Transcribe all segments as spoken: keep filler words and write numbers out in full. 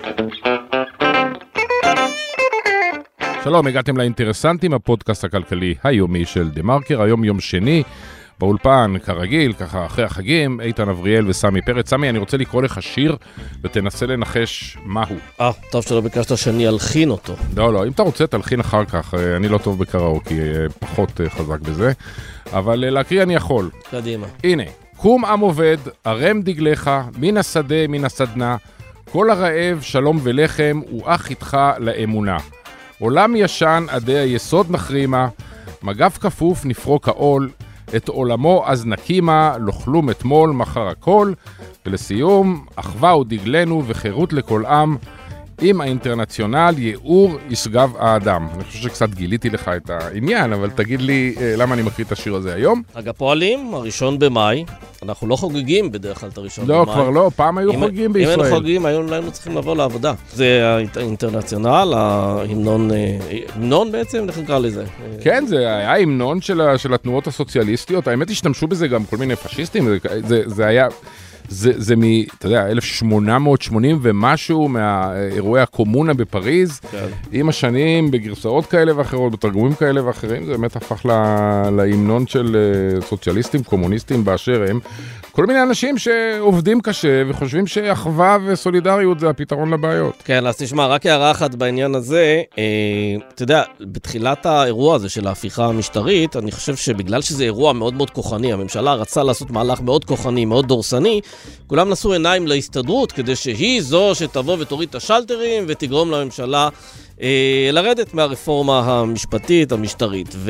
שלום, הגעתם לאינטרסנטים, הפודקאסט הכלכלי היומי של דה מרקר. היום יום שני, באולפן, כרגיל, ככה אחרי החגים, איתן אבריאל וסמי פרץ. סמי, אני רוצה לקרוא לך שיר ותנסה לנחש מהו. אה, טוב שלא ביקשת שאני אלחין אותו. לא, לא, אם אתה רוצה תלחין אחר כך, אני לא טוב בקראוקי, פחות חזק בזה, אבל להקריא אני יכול. קדימה. הנה, קום עם עובד, הרם דגלך, מן השדה, מן הסדנה, כל הרעב, שלום ולחם, הוא אך איתך לאמונה. עולם ישן עדי היסוד מחרימה, מגף כפוף נפרוק העול, את עולמו אז נקימה, לא כלום אתמול, מחר הכל, ולסיום, אחווה הוא דגלנו וחירות לכל עם, עם האינטרנציונל יאור ישגב האדם. אני חושב שקצת גיליתי לך את העניין, אבל תגיד לי למה אני מקריא את השיר הזה היום. חג הפועלים, הראשון במאי, אנחנו לא חוגגים בדרך כלל את הראשון לא, במאי. כבר לא, פעם היו אם, חוגגים בישראל. אם היינו חוגגים, היום היינו צריכים לבוא לעבודה. זה האינטרנציונל, ההמנון, המנון בעצם, איך נקרא לזה? כן, זה היה המנון של, של התנועות הסוציאליסטיות, האמת השתמשו בזה גם כל מיני פשיסטים, זה, זה, זה היה... זה, זה מ, אתה יודע, אלף שמונה מאות שמונים ומשהו מהאירועי הקומונה בפריז, כן. עם השנים, בגרסאות כאלה ואחרות, בתרגומים כאלה ואחרים, זה באמת הפך לה, להמנון של סוציאליסטים, קומוניסטים באשר הם. כל מיני אנשים שעובדים קשה וחושבים שאחווה וסולידריות זה הפתרון לבעיות. כן, אז תשמע, רק הערה אחת בעניין הזה, אה, אתה יודע, בתחילת האירוע הזה של ההפיכה המשטרית, אני חושב שבגלל שזה אירוע מאוד מאוד כוחני, הממשלה רצה לעשות מהלך מאוד כוחני, מאוד דורסני, כולם נשאו עיניים להסתדרות, כדי שהיא זו שתבוא ותוריד את השלטרים ותגרום לממשלה אה, לרדת מהרפורמה המשפטית, המשטרית. ו...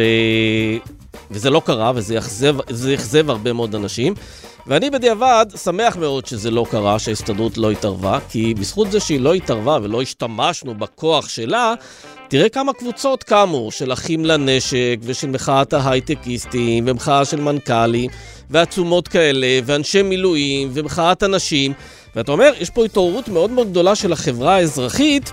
וזה לא קרה, וזה יחזב, זה יחזב הרבה מאוד אנשים. ואני בדיעבד שמח מאוד שזה לא קרה, שההסתדרות לא התערבה, כי בזכות זה שהיא לא התערבה ולא השתמשנו בכוח שלה, תראה כמה קבוצות קמו, של אחים לנשק ושל מחאת ההייטקיסטים ומחאה של מנכ"לים ועצומות כאלה ואנשי מילואים ומחאת אנשים. ואתה אומר, יש פה התעוררות מאוד מאוד גדולה של החברה האזרחית,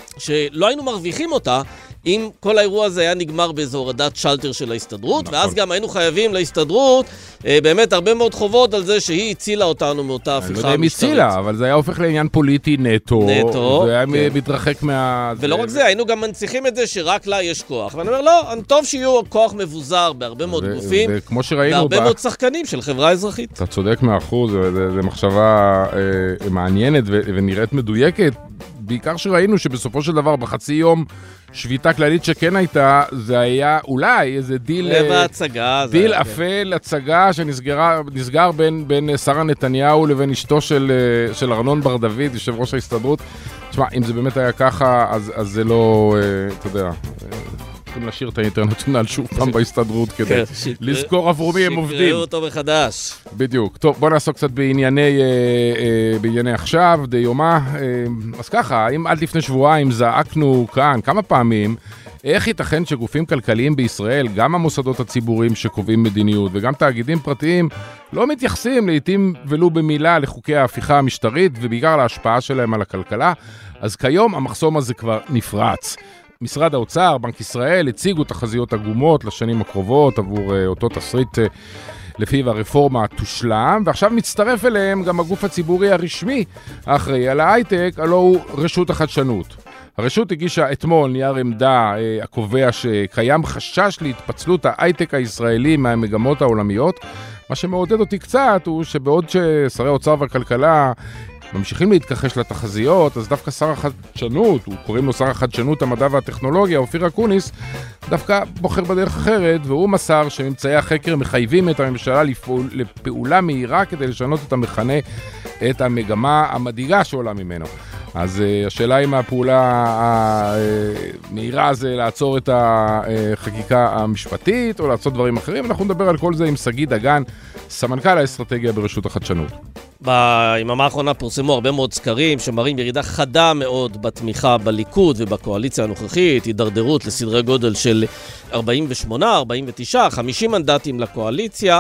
שלא היינו מרוויחים אותה, אם כל האירוע הזה היה נגמר באיזו הורדת שלטר של ההסתדרות, נכון. ואז גם היינו חייבים להסתדרות אה, באמת הרבה מאוד חובות על זה שהיא הצילה אותנו מאותה הפיכה המשטרית. אני לא יודע אם הצילה, אבל זה היה הופך לעניין פוליטי נטו. נטו. והיה כן. מתרחק מה... ולא רק זה, היינו גם מנציחים את זה שרק לה יש כוח. ואני אומר, לא, טוב שיהיו כוח מבוזר בהרבה מאוד ו- גופים, וכמו שראינו... והרבה בה... מאוד שחקנים של חברה אזרחית. אתה צודק מאחוז, זה, זה, זה מחשבה אה, מעניינת ו- ונראית מדויקת. בעיקר שראינו שבסופו של דבר בחצי יום שביתה כללית שכן הייתה, זה היה אולי איזה דיל... לב ההצגה. דיל אפל, הצגה שנסגר בין, בין שרה נתניהו לבין אשתו של, של ארנון בר דוד, יושב ראש ההסתדרות. תשמע, אם זה באמת היה ככה, אז, אז זה לא, אתה יודע... צריכים להשאיר את האינטרנציונל שוב פעם בהסתדרות כדי לזכור עבור מי הם עובדים. שקראו אותו מחדש. בדיוק. טוב, בוא נעסוק קצת בענייני, בענייני עכשיו, די יומה. אז ככה, אם עד לפני שבועיים זעקנו כאן כמה פעמים, איך ייתכן שגופים כלכליים בישראל, גם המוסדות הציבוריים שקובעים מדיניות וגם תאגידים פרטיים, לא מתייחסים לעתים ולו במילה לחוקי ההפיכה המשטרית ובעיקר להשפעה שלהם על הכלכלה, אז כיום המחסום הזה כבר נפרץ. משרד האוצר, בנק ישראל, הציגו תחזיות עגומות לשנים הקרובות עבור uh, אותו תסריט uh, לפיו הרפורמה תושלם, ועכשיו מצטרף אליהם גם הגוף הציבורי הרשמי האחראי על ההייטק, הלא הוא רשות החדשנות. הרשות הגישה אתמול נייר עמדה uh, הקובע שקיים חשש להתפצלות ההייטק הישראלי מהמגמות העולמיות. מה שמעודד אותי קצת הוא שבעוד ששרי האוצר והכלכלה ממשיכים להתכחש לתחזיות, אז דווקא שר החדשנות, הוא קוראים לו שר החדשנות, המדע והטכנולוגיה, אופיר אקוניס, דווקא בוחר בדרך אחרת, והוא מסר שממצאי החקר מחייבים את הממשלה לפעול, לפעולה מהירה כדי לשנות את המכנה, את המגמה המדאיגה שעולה ממנו. אז uh, השאלה אם הפעולה המהירה זה לעצור את החקיקה המשפטית או לעשות דברים אחרים. אנחנו נדבר על כל זה עם שגיא דגן, סמנכ"ל האסטרטגיה ברשות החדשנות. ביממה האחרונה פורסמו הרבה מאוד סקרים שמראים ירידה חדה מאוד בתמיכה בליכוד ובקואליציה הנוכחית, הידרדרות לסדרי גודל של ארבעים ושמונה, ארבעים ותשע, חמישים מנדטים לקואליציה,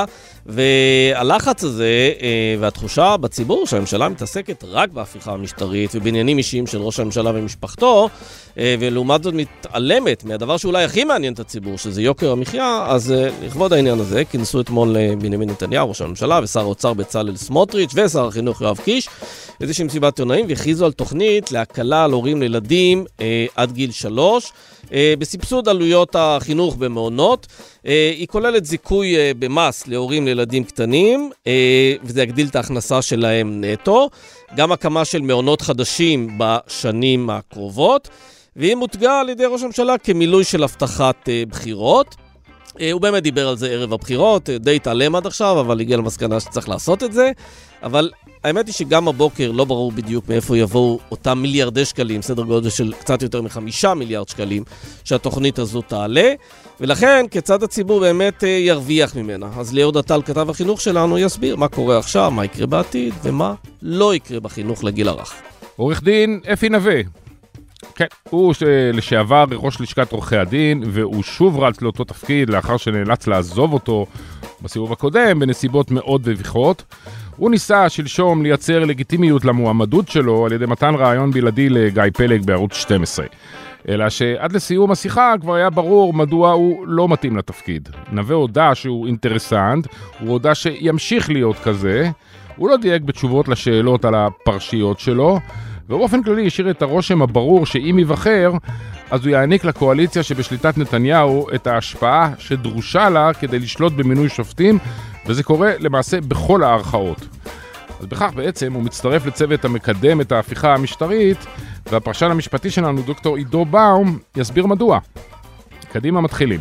והלחץ הזה והתחושה בציבור שהממשלה מתעסקת רק בהפיכה המשטרית ובעניינים אישיים של ראש הממשלה ומשפחתו, ולעומת זאת מתעלמת מהדבר שאולי הכי מעניין את הציבור, שזה יוקר המחיה, אז לכבוד העניין הזה כינסו אתמול בנימין נתניהו, ראש הממשלה, ושר האוצר בצלאל סמוטריץ' ושר החינוך יואב קיש, איזושהי מסיבת עיתונאים, והכריזו על תוכנית להקלה על הורים לילדים אה, עד גיל שלוש, אה, בסבסוד עלויות החינוך במעונות. אה, היא כוללת זיכוי אה, במס להורים לילדים קטנים, אה, וזה יגדיל את ההכנסה שלהם נטו, גם הקמה של מעונות חדשים בשנים הקרובות, והיא מותגה על ידי ראש הממשלה כמילוי של הבטחת אה, בחירות. הוא באמת דיבר על זה ערב הבחירות, די התעלם עד עכשיו, אבל הגיע למסקנה שצריך לעשות את זה. אבל האמת היא שגם הבוקר לא ברור בדיוק מאיפה יבואו אותם מיליארדי שקלים, סדר גודל של קצת יותר מחמישה מיליארד שקלים, שהתוכנית הזו תעלה, ולכן כיצד הציבור באמת ירוויח ממנה. אז ליאור דטל, כתב החינוך שלנו, יסביר מה קורה עכשיו, מה יקרה בעתיד, ומה לא יקרה בחינוך לגיל הרך. עורך דין אפי נווה. כן, הוא לשעבר ראש לשכת עורכי הדין, והוא שוב רץ לאותו תפקיד לאחר שנאלץ לעזוב אותו בסיבוב הקודם, בנסיבות מאוד מביכות. הוא ניסה שלשום לייצר לגיטימיות למועמדות שלו על ידי מתן רעיון בלעדי לגיא פלג בערוץ שתים עשרה. אלא שעד לסיום השיחה כבר היה ברור מדוע הוא לא מתאים לתפקיד. נווה הודע שהוא אינטרסנט, הוא הודע שימשיך להיות כזה, הוא לא דייק בתשובות לשאלות על הפרשיות שלו, ובאופן כללי השאיר את הרושם הברור שאם יבחר, אז הוא יעניק לקואליציה שבשליטת נתניהו את ההשפעה שדרושה לה כדי לשלוט במינוי שופטים, וזה קורה למעשה בכל הערכאות. אז בכך בעצם הוא מצטרף לצוות המקדם את ההפיכה המשטרית, והפרשן המשפטי שלנו, דוקטור עידו באום, יסביר מדוע. קדימה מתחילים.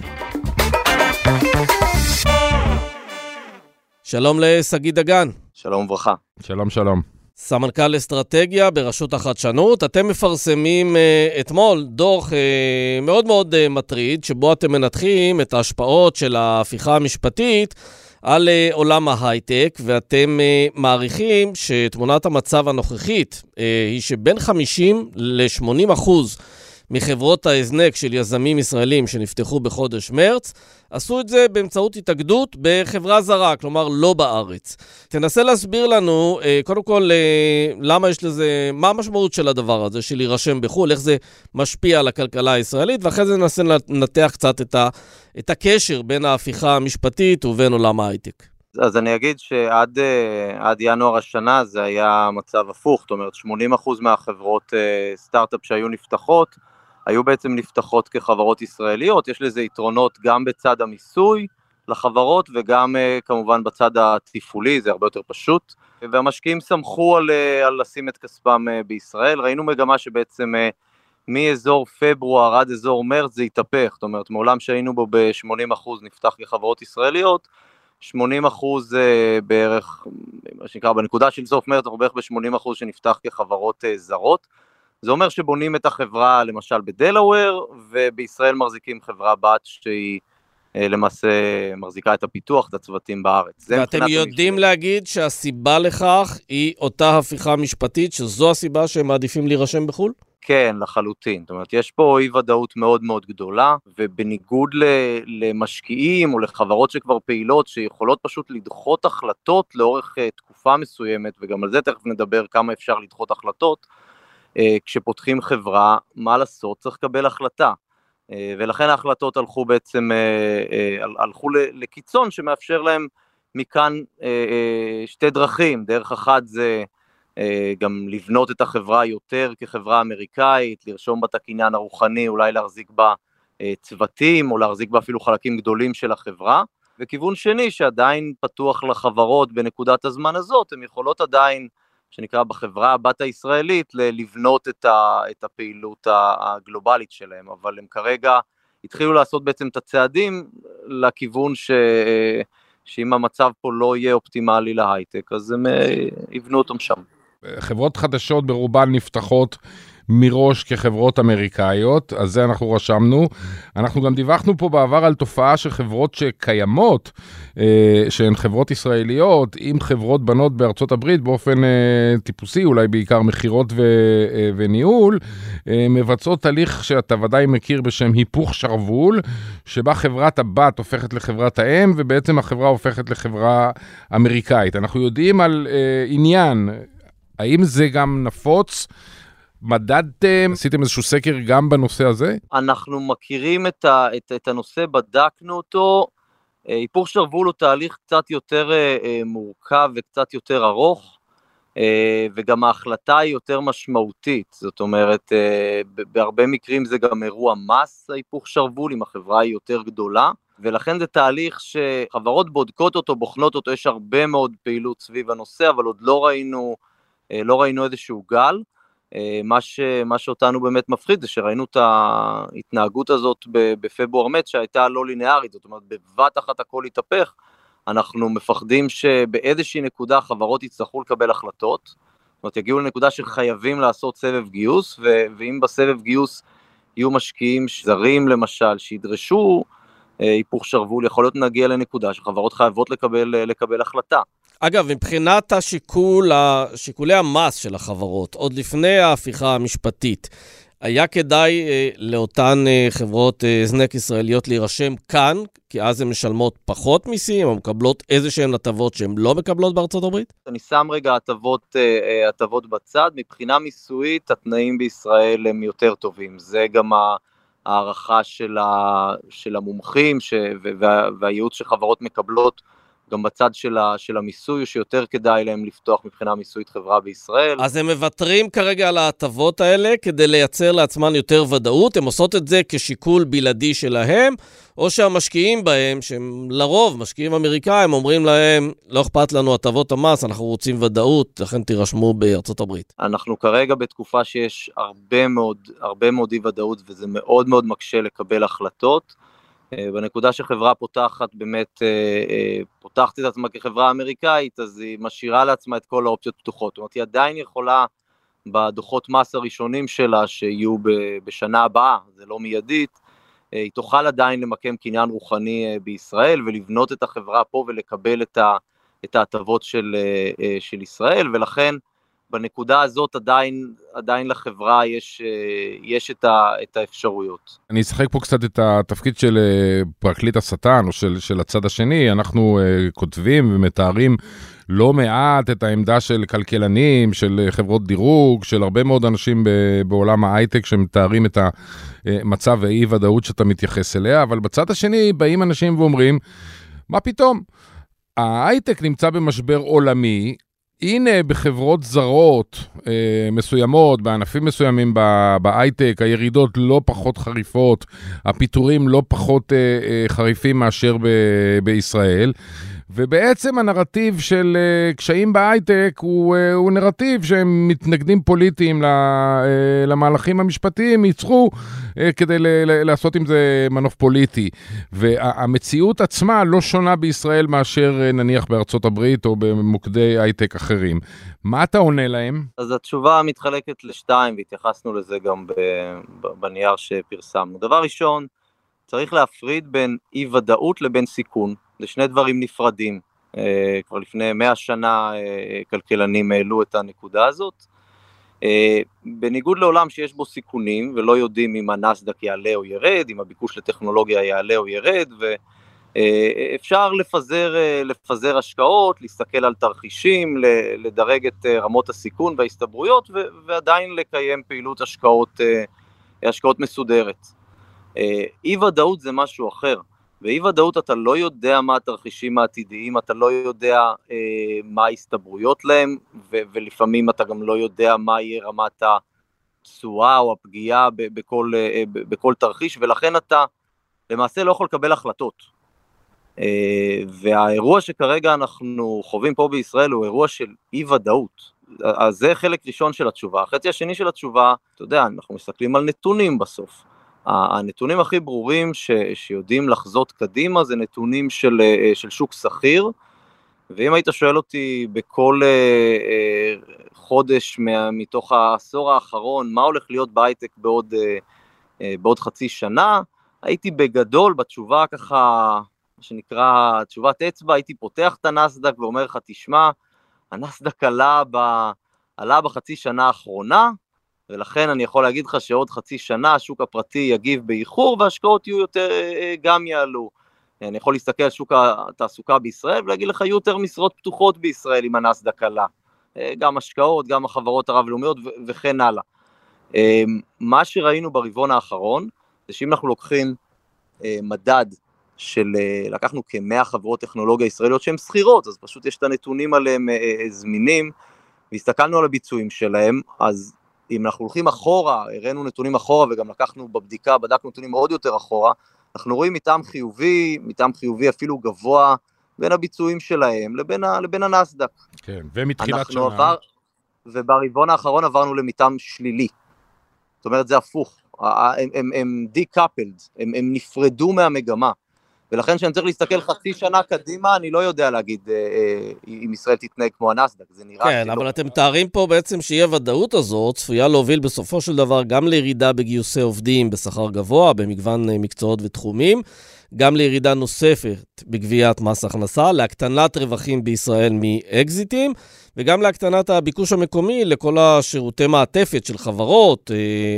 שלום לשגיא דגן. שלום וברכה. שלום שלום. סמנכ"ל אסטרטגיה ברשות החדשנות, אתם מפרסמים uh, אתמול דוח uh, מאוד מאוד uh, מטריד, שבו אתם מנתחים את ההשפעות של ההפיכה המשפטית על uh, עולם ההייטק, ואתם uh, מעריכים שתמונת המצב הנוכחית uh, היא שבין חמישים ל-שמונים אחוז מחברות ההזנק של יזמים ישראלים שנפתחו בחודש מרץ, עשו את זה באמצעות התאגדות בחברה זרה, כלומר לא בארץ. תנסה להסביר לנו, קודם כל, למה יש לזה, מה המשמעות של הדבר הזה, של להירשם בחו"ל, איך זה משפיע על הכלכלה הישראלית, ואחרי זה ננסה לנתח קצת את, ה, את הקשר בין ההפיכה המשפטית ובין עולם ההייטק. אז אני אגיד שעד עד ינואר השנה זה היה מצב הפוך, זאת אומרת שמונים אחוז מהחברות סטארט-אפ שהיו נפתחות, היו בעצם נפתחות כחברות ישראליות. יש לזה יתרונות גם בצד המיסוי לחברות וגם כמובן בצד התפעולי, זה הרבה יותר פשוט, והמשקיעים סמכו על, על לשים את כספם בישראל. ראינו מגמה שבעצם מאזור פברואר עד אזור מרץ זה התהפך, זאת אומרת מעולם שהיינו בו ב-שמונים אחוז נפתח כחברות ישראליות, שמונים אחוז בערך, מה שנקרא בנקודה של סוף מרץ, אנחנו בערך ב-שמונים אחוז שנפתח כחברות זרות. זה אומר שבונים את החברה למשל בדלאוור, ובישראל מחזיקים חברה בת שהיא למעשה מחזיקה את הפיתוח, את הצוותים בארץ. ואתם יודעים המשפט. להגיד שהסיבה לכך היא אותה הפיכה משפטית, שזו הסיבה שהם מעדיפים להירשם בחו"ל? כן, לחלוטין. זאת אומרת, יש פה אי ודאות מאוד מאוד גדולה, ובניגוד למשקיעים או לחברות שכבר פעילות, שיכולות פשוט לדחות החלטות לאורך תקופה מסוימת, וגם על זה תכף נדבר כמה אפשר לדחות החלטות, כשפותחים חברה, מה לעשות? צריך לקבל החלטה, ולכן ההחלטות הלכו בעצם, הלכו לקיצון שמאפשר להם מכאן שתי דרכים. דרך אחת זה גם לבנות את החברה יותר כחברה אמריקאית, לרשום בה את הקניין הרוחני, אולי להחזיק בה צוותים, או להחזיק בה אפילו חלקים גדולים של החברה, וכיוון שני שעדיין פתוח לחברות בנקודת הזמן הזאת, הן יכולות עדיין, שנקרא בחברה הבת הישראלית, לבנות את, ה, את הפעילות הגלובלית שלהם, אבל הם כרגע התחילו לעשות בעצם את הצעדים לכיוון ש, שאם המצב פה לא יהיה אופטימלי להייטק, אז הם יבנו אותם שם. חברות חדשות ברובן נפתחות מראש כחברות אמריקאיות, אז זה אנחנו רשמנו. אנחנו גם דיווחנו פה בעבר על תופעה של חברות שקיימות, שהן חברות ישראליות, עם חברות בנות בארצות הברית, באופן טיפוסי, אולי בעיקר מחירות ו- וניהול, מבצעות תהליך שאתה ודאי מכיר בשם היפוך שרוול, שבה חברת הבת הופכת לחברת האם, ובעצם החברה הופכת לחברה אמריקאית. אנחנו יודעים על עניין, האם זה גם נפוץ? מדדתם? עשיתם איזשהו סקר גם בנושא הזה? אנחנו מכירים את, ה, את, את הנושא, בדקנו אותו. היפוך שרוול הוא תהליך קצת יותר אה, מורכב וקצת יותר ארוך, אה, וגם ההחלטה היא יותר משמעותית. זאת אומרת, אה, בהרבה מקרים זה גם אירוע מס, היפוך שרוול, אם החברה היא יותר גדולה, ולכן זה תהליך שחברות בודקות אותו, בוחנות אותו, יש הרבה מאוד פעילות סביב הנושא, אבל עוד לא ראינו, לא ראינו איזשהו גל. מה, ש, מה שאותנו באמת מפחיד זה שראינו את ההתנהגות הזאת בפברואר מרץ שהייתה לא לינארית, זאת אומרת בבת אחת הכל התהפך. אנחנו מפחדים שבאיזושהי נקודה חברות יצטרכו לקבל החלטות, זאת אומרת יגיעו לנקודה שחייבים לעשות סבב גיוס, ו, ואם בסבב גיוס יהיו משקיעים זרים למשל שידרשו היפוך שרוול, יכול להיות נגיע לנקודה שחברות חייבות לקבל, לקבל החלטה. אגב, מבחינת השיקול, שיקולי המס של החברות, עוד לפני ההפיכה המשפטית, היה כדאי אה, לאותן אה, חברות אה, זנק ישראליות להירשם כאן, כי אז הן משלמות פחות מיסים, או מקבלות איזה שהן הטבות שהן לא מקבלות בארצות הברית? אני שם רגע הטבות, אה, הטבות בצד, מבחינה מיסויית התנאים בישראל הם יותר טובים, זה גם הערכה של, ה, של המומחים ש, וה, והייעוץ שחברות מקבלות, גם בצד של, ה, של המיסוי, שיותר כדאי להם לפתוח מבחינה מיסויית חברה בישראל. אז הם מוותרים כרגע על ההטבות האלה, כדי לייצר לעצמן יותר ודאות, הם עושות את זה כשיקול בלעדי שלהם, או שהמשקיעים בהם, שהם לרוב משקיעים אמריקאים, אומרים להם, לא אכפת לנו הטבות המס, אנחנו רוצים ודאות, לכן תירשמו בארצות הברית. אנחנו כרגע בתקופה שיש הרבה מאוד, הרבה מאוד אי ודאות, וזה מאוד מאוד מקשה לקבל החלטות, בנקודה שחברה פותחת, באמת פותחת את עצמה כחברה אמריקאית, אז היא משאירה לעצמה את כל האופציות פתוחות. זאת אומרת, היא עדיין יכולה בדוחות מס הראשונים שלה, שיהיו בשנה הבאה, זה לא מיידית, היא תוכל עדיין למקם קניין רוחני בישראל, ולבנות את החברה פה ולקבל את ההטבות של, של ישראל, ולכן בנקודה הזאת עדיין, עדיין לחברה יש, יש את, ה, את האפשרויות. אני אשחק פה קצת את התפקיד של פרקליט השטן, או של, של הצד השני. אנחנו uh, כותבים ומתארים לא מעט את העמדה של כלכלנים, של חברות דירוג, של הרבה מאוד אנשים בעולם ההייטק, שמתארים את המצב והאי ודאות שאתה מתייחס אליה, אבל בצד השני באים אנשים ואומרים, מה פתאום? ההייטק נמצא במשבר עולמי, הנה בחברות זרות אה, מסוימות, בענפים מסוימים בהייטק, הירידות לא פחות חריפות, הפיטורים לא פחות אה, אה, חריפים מאשר ב- בישראל, ובעצם הנרטיב של uh, קשיים בהייטק הוא, uh, הוא נרטיב שהם מתנגדים פוליטיים ל, uh, למהלכים המשפטיים, ייצרו uh, כדי ל, ל, לעשות עם זה מנוף פוליטי. והמציאות עצמה לא שונה בישראל מאשר uh, נניח בארצות הברית או במוקדי הייטק אחרים. מה אתה עונה להם? אז התשובה מתחלקת לשתיים, והתייחסנו לזה גם ב- בנייר שפרסמנו. דבר ראשון, צריך להפריד בין אי ודאות לבין סיכון. זה שני דברים נפרדים. אה, כבר לפני מאה שנה אה, כלכלנים העלו את הנקודה הזאת. אה, בניגוד לעולם שיש בו סיכונים, ולא יודעים אם הנסדק יעלה או ירד, אם הביקוש לטכנולוגיה יעלה או ירד, ואפשר לפזר, אה, לפזר השקעות, להסתכל על תרחישים, לדרג את אה, רמות הסיכון וההסתברויות, ו- ועדיין לקיים פעילות השקעות, אה, השקעות מסודרת. אה, אי ודאות זה משהו אחר. באי ודאות אתה לא יודע מה התרחישים העתידיים, אתה לא יודע אה, מה ההסתברויות להם, ו- ולפעמים אתה גם לא יודע מה יהיה רמת התשואה או הפגיעה ב- בכל, אה, ב- בכל תרחיש, ולכן אתה למעשה לא יכול לקבל החלטות. אה, והאירוע שכרגע אנחנו חווים פה בישראל הוא אירוע של אי ודאות. אז זה חלק ראשון של התשובה. החצי השני של התשובה, אתה יודע, אנחנו מסתכלים על נתונים בסוף. הנתונים הכי ברורים ש, שיודעים לחזות קדימה, זה נתונים של, של שוק סחיר, ואם היית שואל אותי בכל אה, אה, חודש מה, מתוך העשור האחרון, מה הולך להיות בהייטק בעוד, אה, אה, בעוד חצי שנה, הייתי בגדול בתשובה ככה, מה שנקרא תשובת אצבע, הייתי פותח את הנסדק ואומר לך, תשמע, הנסדק עלה, ב, עלה בחצי שנה האחרונה, ולכן אני יכול להגיד לך שעוד חצי שנה השוק הפרטי יגיב באיחור, והשקעות יהיו יותר, גם יעלו. אני יכול להסתכל על שוק התעסוקה בישראל, ולהגיד לך, יהיו יותר משרות פתוחות בישראל עם הנסדק עלה. גם השקעות, גם החברות הרב-לאומיות וכן הלאה. מה שראינו ברבעון האחרון, זה שאם אנחנו לוקחים מדד של, לקחנו כ-מאה חברות טכנולוגיה ישראליות שהן סחירות, אז פשוט יש את הנתונים עליהם זמינים, והסתכלנו על הביצועים שלהם, אז אם אנחנו הולכים אחורה, הראינו נתונים אחורה, וגם לקחנו בבדיקה, בדקנו נתונים עוד יותר אחורה, אנחנו רואים מטעם חיובי, מטעם חיובי אפילו גבוה, בין הביצועים שלהם לבין, ה, לבין הנסדק. כן, ומתחילת שנה. עבר, וברבעון האחרון עברנו למטעם שלילי. זאת אומרת, זה הפוך. הם, הם, הם decoupled, הם, הם נפרדו מהמגמה. ולכן שאני צריך להסתכל חצי שנה קדימה, אני לא יודע להגיד אה, אה, אם ישראל תתנהג כמו הנסדק, זה נראה כן, שלא. אבל אתם תארים פה בעצם שיהיה ודאות הזאת, צפויה להוביל בסופו של דבר גם לירידה בגיוסי עובדים בשכר גבוה, במגוון מקצועות ותחומים, גם לירידה נוספת בגביית מס הכנסה, להקטנת רווחים בישראל מאקזיטים, וגם להקטנת הביקוש המקומי לכל השירותי מעטפת של חברות,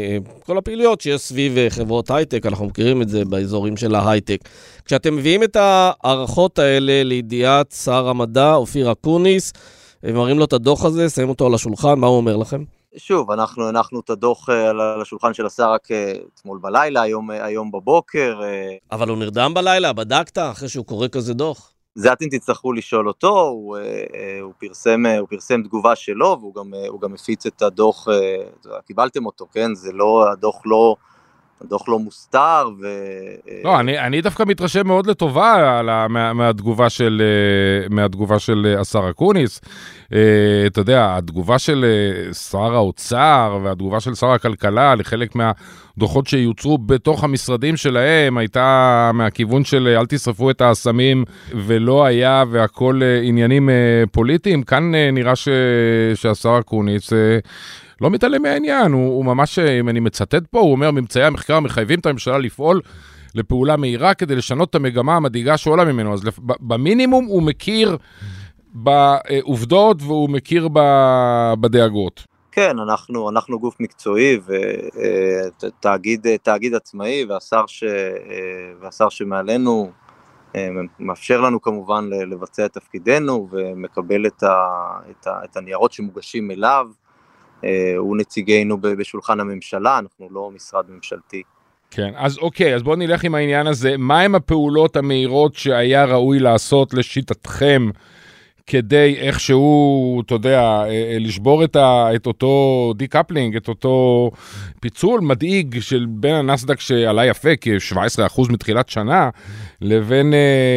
כל הפעילויות שיש סביב חברות הייטק, אנחנו מכירים את זה באזורים של ההייטק. כשאתם מביאים את הערכות האלה לידיעת שר המדע, אופיר אקוניס, ומראים לו את הדוח הזה, שמים אותו על השולחן, מה הוא אומר לכם? שוב, אנחנו הנחנו את הדוח על השולחן של השר רק אתמול בלילה, היום, היום בבוקר. אבל הוא נרדם בלילה, בדקת אחרי שהוא קורא כזה דוח? זה אתם תצטרכו לשאול אותו, הוא, הוא, פרסם, הוא פרסם תגובה שלו, והוא גם, הוא גם הפיץ את הדוח, קיבלתם אותו, כן? זה לא, הדוח לא, הדוח לא מוסתר. ו... לא, אני, אני דווקא מתרשם מאוד לטובה על, מה, מהתגובה של, מהתגובה של השר אקוניס. אתה יודע, התגובה של שר האוצר והתגובה של שר הכלכלה לחלק מהדוחות שיוצרו בתוך המשרדים שלהם הייתה מהכיוון של אל תשרפו את האסמים ולא היה והכל עניינים פוליטיים. כאן נראה ש, שהשר אקוניס לא מתעלם מהעניין, הוא, הוא ממש, אם אני מצטט פה, הוא אומר, ממצאי המחקר מחייבים את הממשלה לפעול לפעולה מהירה כדי לשנות את המגמה המדאיגה שעולה ממנו. אז במינימום הוא מכיר בעובדות והוא מכיר בדאגות. כן, אנחנו, אנחנו גוף מקצועי ותאגיד, תאגיד עצמאי, והשר ש, והשר שמעלינו מאפשר לנו כמובן לבצע את תפקידנו ומקבל את, ה, את, ה, את הניירות שמוגשים אליו. הוא נציגנו בשולחן הממשלה, אנחנו לא משרד ממשלתי. כן, אז אוקיי, אז בואו נלך עם העניין הזה. מה הם הפעולות המהירות שהיה ראוי לעשות לשיטתכם, כדי איכשהו, אתה יודע, לשבור את, ה, את אותו דיקפלינג, את אותו פיצול מדאיג של בין הנסדק שעלה יפה, כ-שבע עשרה אחוז מתחילת שנה, לבין,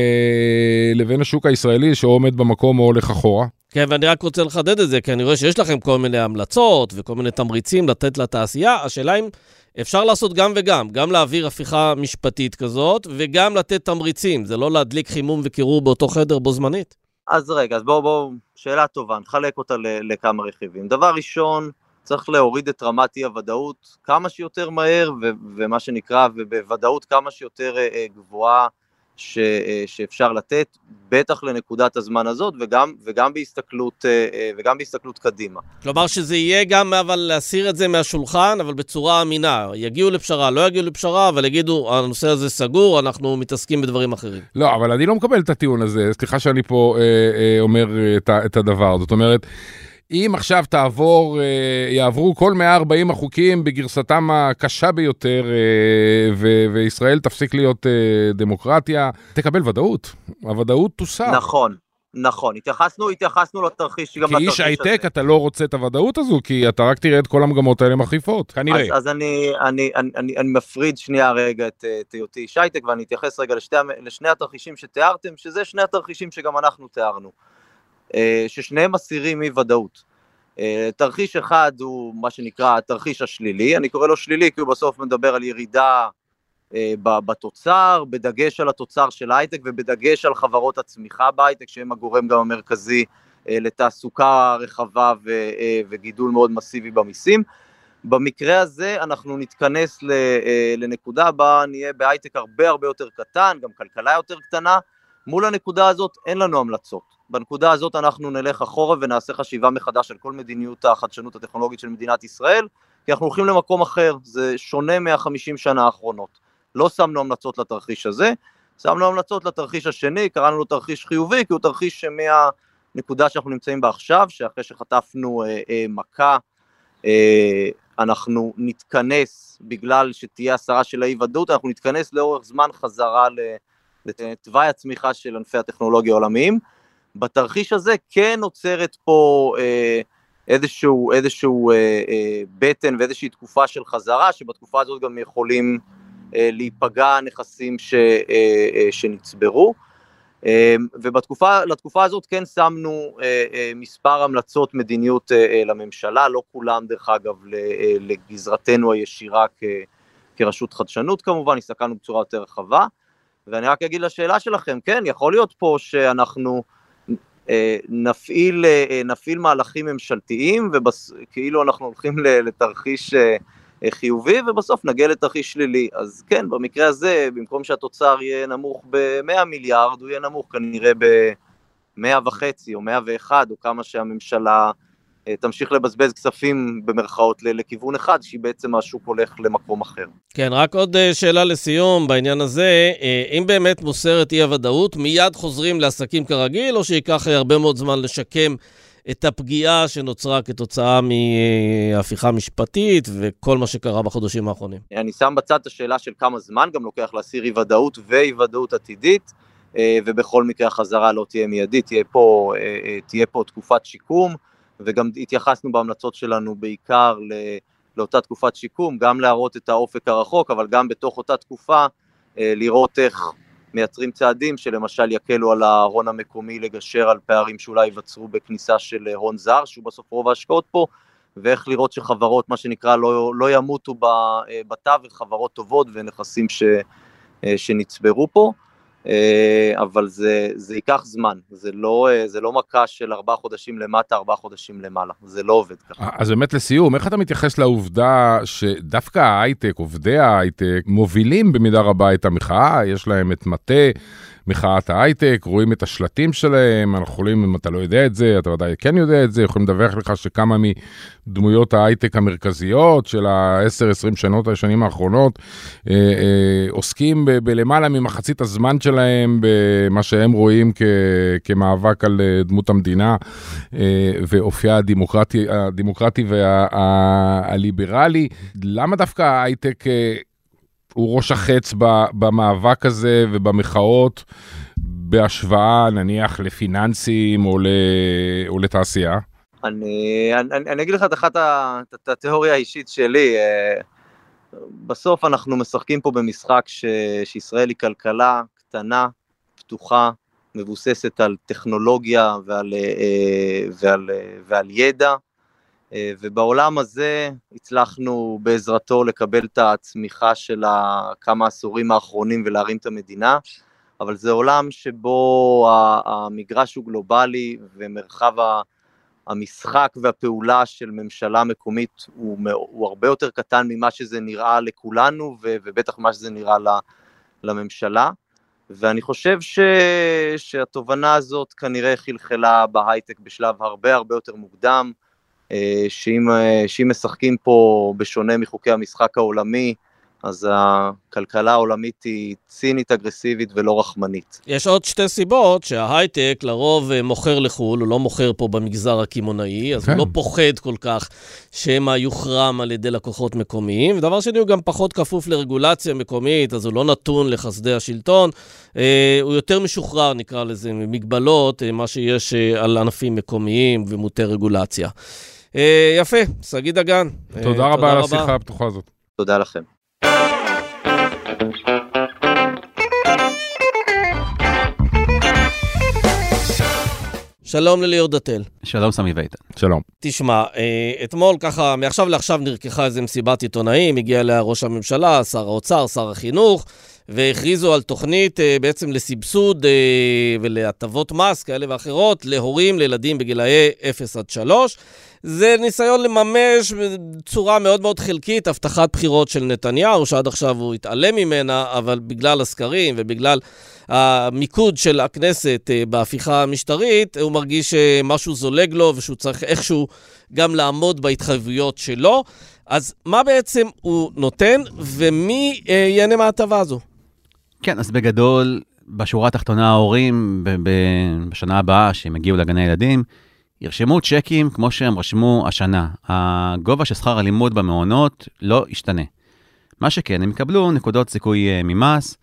לבין השוק הישראלי שעומד במקום או הולך אחורה? כן, ואני רק רוצה לחדד את זה, כי אני רואה שיש לכם כל מיני המלצות וכל מיני תמריצים לתת לתעשייה. השאלה אם אפשר לעשות גם וגם, גם להעביר הפיכה משפטית כזאת, וגם לתת תמריצים. זה לא להדליק חימום וקירור באותו חדר בו זמנית. אז רגע, אז בואו, בואו, שאלה טובה, נחלק אותה לכמה רכיבים. דבר ראשון, צריך להוריד את רמת אי הוודאות כמה שיותר מהר, ו- ומה שנקרא, ובוודאות כמה שיותר גבוהה, ש, שאפשר לתת, בטח לנקודת הזמן הזאת, וגם, וגם בהסתכלות, וגם בהסתכלות קדימה. כלומר שזה יהיה גם, אבל להסיר את זה מהשולחן, אבל בצורה אמינה. יגיעו לפשרה, לא יגיעו לפשרה, אבל יגידו, הנושא הזה סגור, אנחנו מתעסקים בדברים אחרים. לא, אבל אני לא מקבל את הטיעון הזה. סליחה שאני פה אה, אה, אומר את, את הדבר. זאת אומרת, אם עכשיו תעבור, יעברו כל מאה וארבעים החוקים בגרסתם הקשה ביותר, ו- וישראל תפסיק להיות דמוקרטיה, תקבל ודאות. הוודאות תוסר. נכון, נכון. התייחסנו, התייחסנו לתרחיש. כאיש הייטק אתה לא רוצה את הוודאות הזו, כי אתה רק תראה את כל המגמות האלה מחריפות, כנראה. אז, אז אני, אני, אני, אני, אני מפריד שנייה רגע את היותי איש הייטק, ואני אתייחס רגע לשתי, לשני התרחישים שתיארתם, שזה שני התרחישים שגם אנחנו תיארנו. ששניהם מסירים אי ודאות. תרחיש אחד הוא מה שנקרא התרחיש השלילי, אני קורא לו שלילי כי הוא בסוף מדבר על ירידה בתוצר, בדגש על התוצר של הייטק ובדגש על חברות הצמיחה בהייטק, שהם הגורם גם המרכזי לתעסוקה רחבה וגידול מאוד מסיבי במיסים. במקרה הזה אנחנו נתכנס לנקודה בה נהיה בהייטק הרבה הרבה יותר קטן, גם כלכלה יותר קטנה. מול הנקודה הזאת אין לנו המלצות. בנקודה הזאת אנחנו נלך אחורה ונעשה חשיבה מחדש על כל מדיניות החדשנות הטכנולוגית של מדינת ישראל, כי אנחנו הולכים למקום אחר, זה שונה מה-חמישים שנה האחרונות. לא שמנו המלצות לתרחיש הזה, שמנו המלצות לתרחיש השני, קראנו לו תרחיש חיובי, כי הוא תרחיש שמהנקודה שאנחנו נמצאים בה עכשיו, שאחרי שחטפנו אה, אה, מכה, אה, אנחנו נתכנס, בגלל שתהיה הסרה של האי-ודאות, אנחנו נתכנס לאורך זמן חזרה לתוואי הצמיחה של ענפי הטכנולוגיה העולמיים. בתרחיש הזה כן נוצרת פה אה, איזשהו, איזשהו אה, אה, בטן ואיזושהי תקופה של חזרה, שבתקופה הזאת גם יכולים אה, להיפגע נכסים ש, אה, אה, שנצברו, אה, ובתקופה, לתקופה הזאת כן שמנו אה, אה, מספר המלצות מדיניות אה, לממשלה, לא כולם דרך אגב לגזרתנו הישירה כ, כרשות חדשנות כמובן, הסתכלנו בצורה יותר רחבה, ואני רק אגיד לשאלה שלכם, כן, יכול להיות פה שאנחנו נפעיל, נפעיל מהלכים ממשלתיים, וכאילו אנחנו הולכים לתרחיש חיובי, ובסוף נגיע לתרחיש שלילי. אז כן, במקרה הזה, במקום שהתוצר יהיה נמוך ב-מאה מיליארד, הוא יהיה נמוך כנראה ב-מאה וחצי או מאה ואחת, או כמה שהממשלה תמשיך לבזבז כספים במרכאות לכיוון אחד, שהיא בעצם השוק הולך למקום אחר. כן, רק עוד שאלה לסיום בעניין הזה, אם באמת מוסרת אי הוודאות, מיד חוזרים לעסקים כרגיל, או שיקח הרבה מאוד זמן לשקם את הפגיעה שנוצרה כתוצאה מהפיכה משפטית וכל מה שקרה בחודשים האחרונים? אני שם בצד את השאלה של כמה זמן גם לוקח להסיר אי ודאות ואי ודאות עתידית, ובכל מקרה החזרה לא תהיה מיידית, תהיה פה, תהיה פה תקופת שיקום, וגם התייחסנו בהמלצות שלנו בעיקר לאותה תקופת שיקום, גם להראות את האופק הרחוק, אבל גם בתוך אותה תקופה לראות איך מייצרים צעדים שלמשל יקלו על ההון המקומי לגשר על פערים שאולי ייווצרו בכניסה של הון זר, שהוא בסוף רוב ההשקעות פה, ואיך לראות שחברות, מה שנקרא, לא, לא ימותו בתווך, חברות טובות ונכסים ש, שנצברו פה. אבל זה, זה ייקח זמן, זה לא, זה לא מכה של ארבעה חודשים למטה, ארבעה חודשים למעלה, זה לא עובד ככה. אז באמת לסיום, איך אתה מתייחס לעובדה שדווקא ההייטק, עובדי ההייטק, מובילים במידה רבה את המחאה, יש להם את מטה מחאת ההייטק, רואים את השלטים שלהם, אנחנו יכולים, אם אתה לא יודע את זה, אתה ודאי כן יודע את זה, יכולים לדווח לך שכמה מדמויות ההייטק המרכזיות של ה-עשר עשרים שנות השנים האחרונות, אה, אה, עוסקים ב- בלמעלה ממחצית הזמן שלהם, במה שהם רואים כ- כמאבק על דמות המדינה, אה, ואופייה הדמוקרטי, הדמוקרטי והליברלי. למה דווקא ההייטק אה, הוא ראש החץ במאבק הזה ובמחאות, בהשוואה נניח לפיננסים או, ל... או לתעשייה? אני, אני, אני אגיד לך את אחת את התיאוריה האישית שלי, בסוף אנחנו משחקים פה במשחק ש, שישראל היא כלכלה קטנה, פתוחה, מבוססת על טכנולוגיה ועל, ועל, ועל ידע, ובעולם הזה הצלחנו בעזרתו לקבל את הצמיחה של כמה עשורים האחרונים ולהרים את המדינה, אבל זה עולם שבו המגרש הוא גלובלי ומרחב המשחק והפעולה של ממשלה מקומית הוא, הוא הרבה יותר קטן ממה שזה נראה לכולנו ובטח מה שזה נראה לממשלה, ואני חושב ש, שהתובנה הזאת כנראה חלחלה בהייטק בשלב הרבה הרבה יותר מוקדם, שאם, שאם משחקים פה בשונה מחוקי המשחק העולמי, אז הכלכלה העולמית היא צינית, אגרסיבית ולא רחמנית. יש עוד שתי סיבות שההייטק לרוב מוכר לחול, הוא לא מוכר פה במגזר הכימונאי, אז כן. הוא לא פוחד כל כך שמה יוחרם על ידי לקוחות מקומיים, ודבר שני הוא גם פחות כפוף לרגולציה מקומית, אז הוא לא נתון לחסדי השלטון, אה, הוא יותר משוחרר נקרא לזה, ממגבלות, אה, מה שיש אה, על ענפים מקומיים ומוטי רגולציה. אה, יפה, שגיא דגן. תודה אה, רבה על השיחה הפתוחה הזאת. תודה לכם. שלום לליאור דתל. שלום סמי ואיתן. שלום. תשמע, אתמול ככה, מעכשיו לעכשיו נרקחה איזה מסיבת עיתונאים, הגיע אליה ראש הממשלה, שר האוצר, שר החינוך, והכריזו על תוכנית בעצם לסבסוד ולהטבות מס כאלה ואחרות להורים, לילדים בגילאי אפס עד שלוש. זה ניסיון לממש בצורה מאוד מאוד חלקית, הבטחת בחירות של נתניהו, שעד עכשיו הוא התעלם ממנה, אבל בגלל הסקרים ובגלל המיקוד של הכנסת בהפיכה המשטרית, הוא מרגיש שמשהו זולג לו ושהוא צריך איכשהו גם לעמוד בהתחייבויות שלו. אז מה בעצם הוא נותן ומי ייהנה מההטבה הזו? כן, אז בגדול, בשורה התחתונה ההורים בשנה הבאה שהם הגיעו לגני ילדים, ירשמו צ'קים כמו שהם רשמו השנה. הגובה של שכר הלימוד במעונות לא ישתנה. מה שכן, הם יקבלו נקודות זיכוי ממס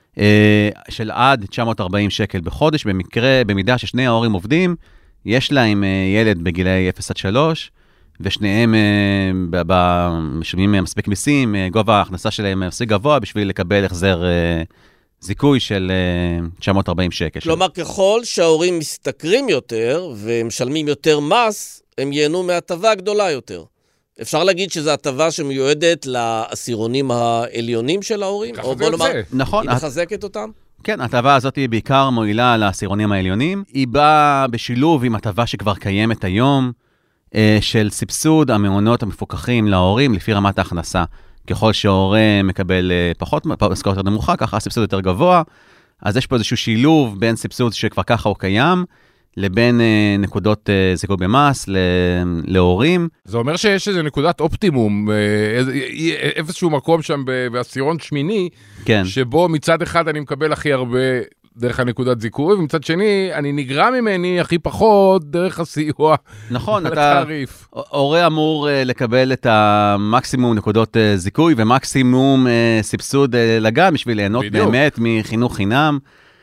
של עד תשע מאות וארבעים שקל בחודש, במקרה, במידה ששני ההורים עובדים, יש להם ילד בגילאי אפס עד שלוש, ושניהם משלמים מספיק מיסים, גובה ההכנסה שלהם מספיק גבוה בשביל לקבל החזר זיכוי של תשע מאות וארבעים שקל. כלומר, ככל שההורים משתכרים יותר ומשלמים יותר מס, הם ייהנו מהטבה גדולה יותר. אפשר להגיד שזו הטבה שמיועדת לעשירונים העליונים של ההורים? ככה זה יוצא. נכון. היא מחזקת אותם? כן, ההטבה הזאת היא בעיקר מועילה לעשירונים העליונים. היא באה בשילוב עם הטבה שכבר קיימת היום, של סבסוד המעונות המפוקחים להורים לפי רמת ההכנסה. ככל שההורה מקבל פחות, משכורת יותר נמוכה, ככה הסבסוד יותר גבוה. אז יש פה איזשהו שילוב בין סבסוד שכבר ככה הוא קיים, לבין נקודות זיכוי במס להורים. זה אומר שיש איזו נקודת אופטימום, איזשהו מקום שם בעשירון שמיני, כן. שבו מצד אחד אני מקבל הכי הרבה דרך הנקודת זיכוי, ומצד שני, אני נגרע ממני הכי פחות דרך הסיוע. נכון, אתה הורה אמור לקבל את המקסימום נקודות זיכוי, ומקסימום סבסוד לגן, בשביל ליהנות באמת מחינוך חינם.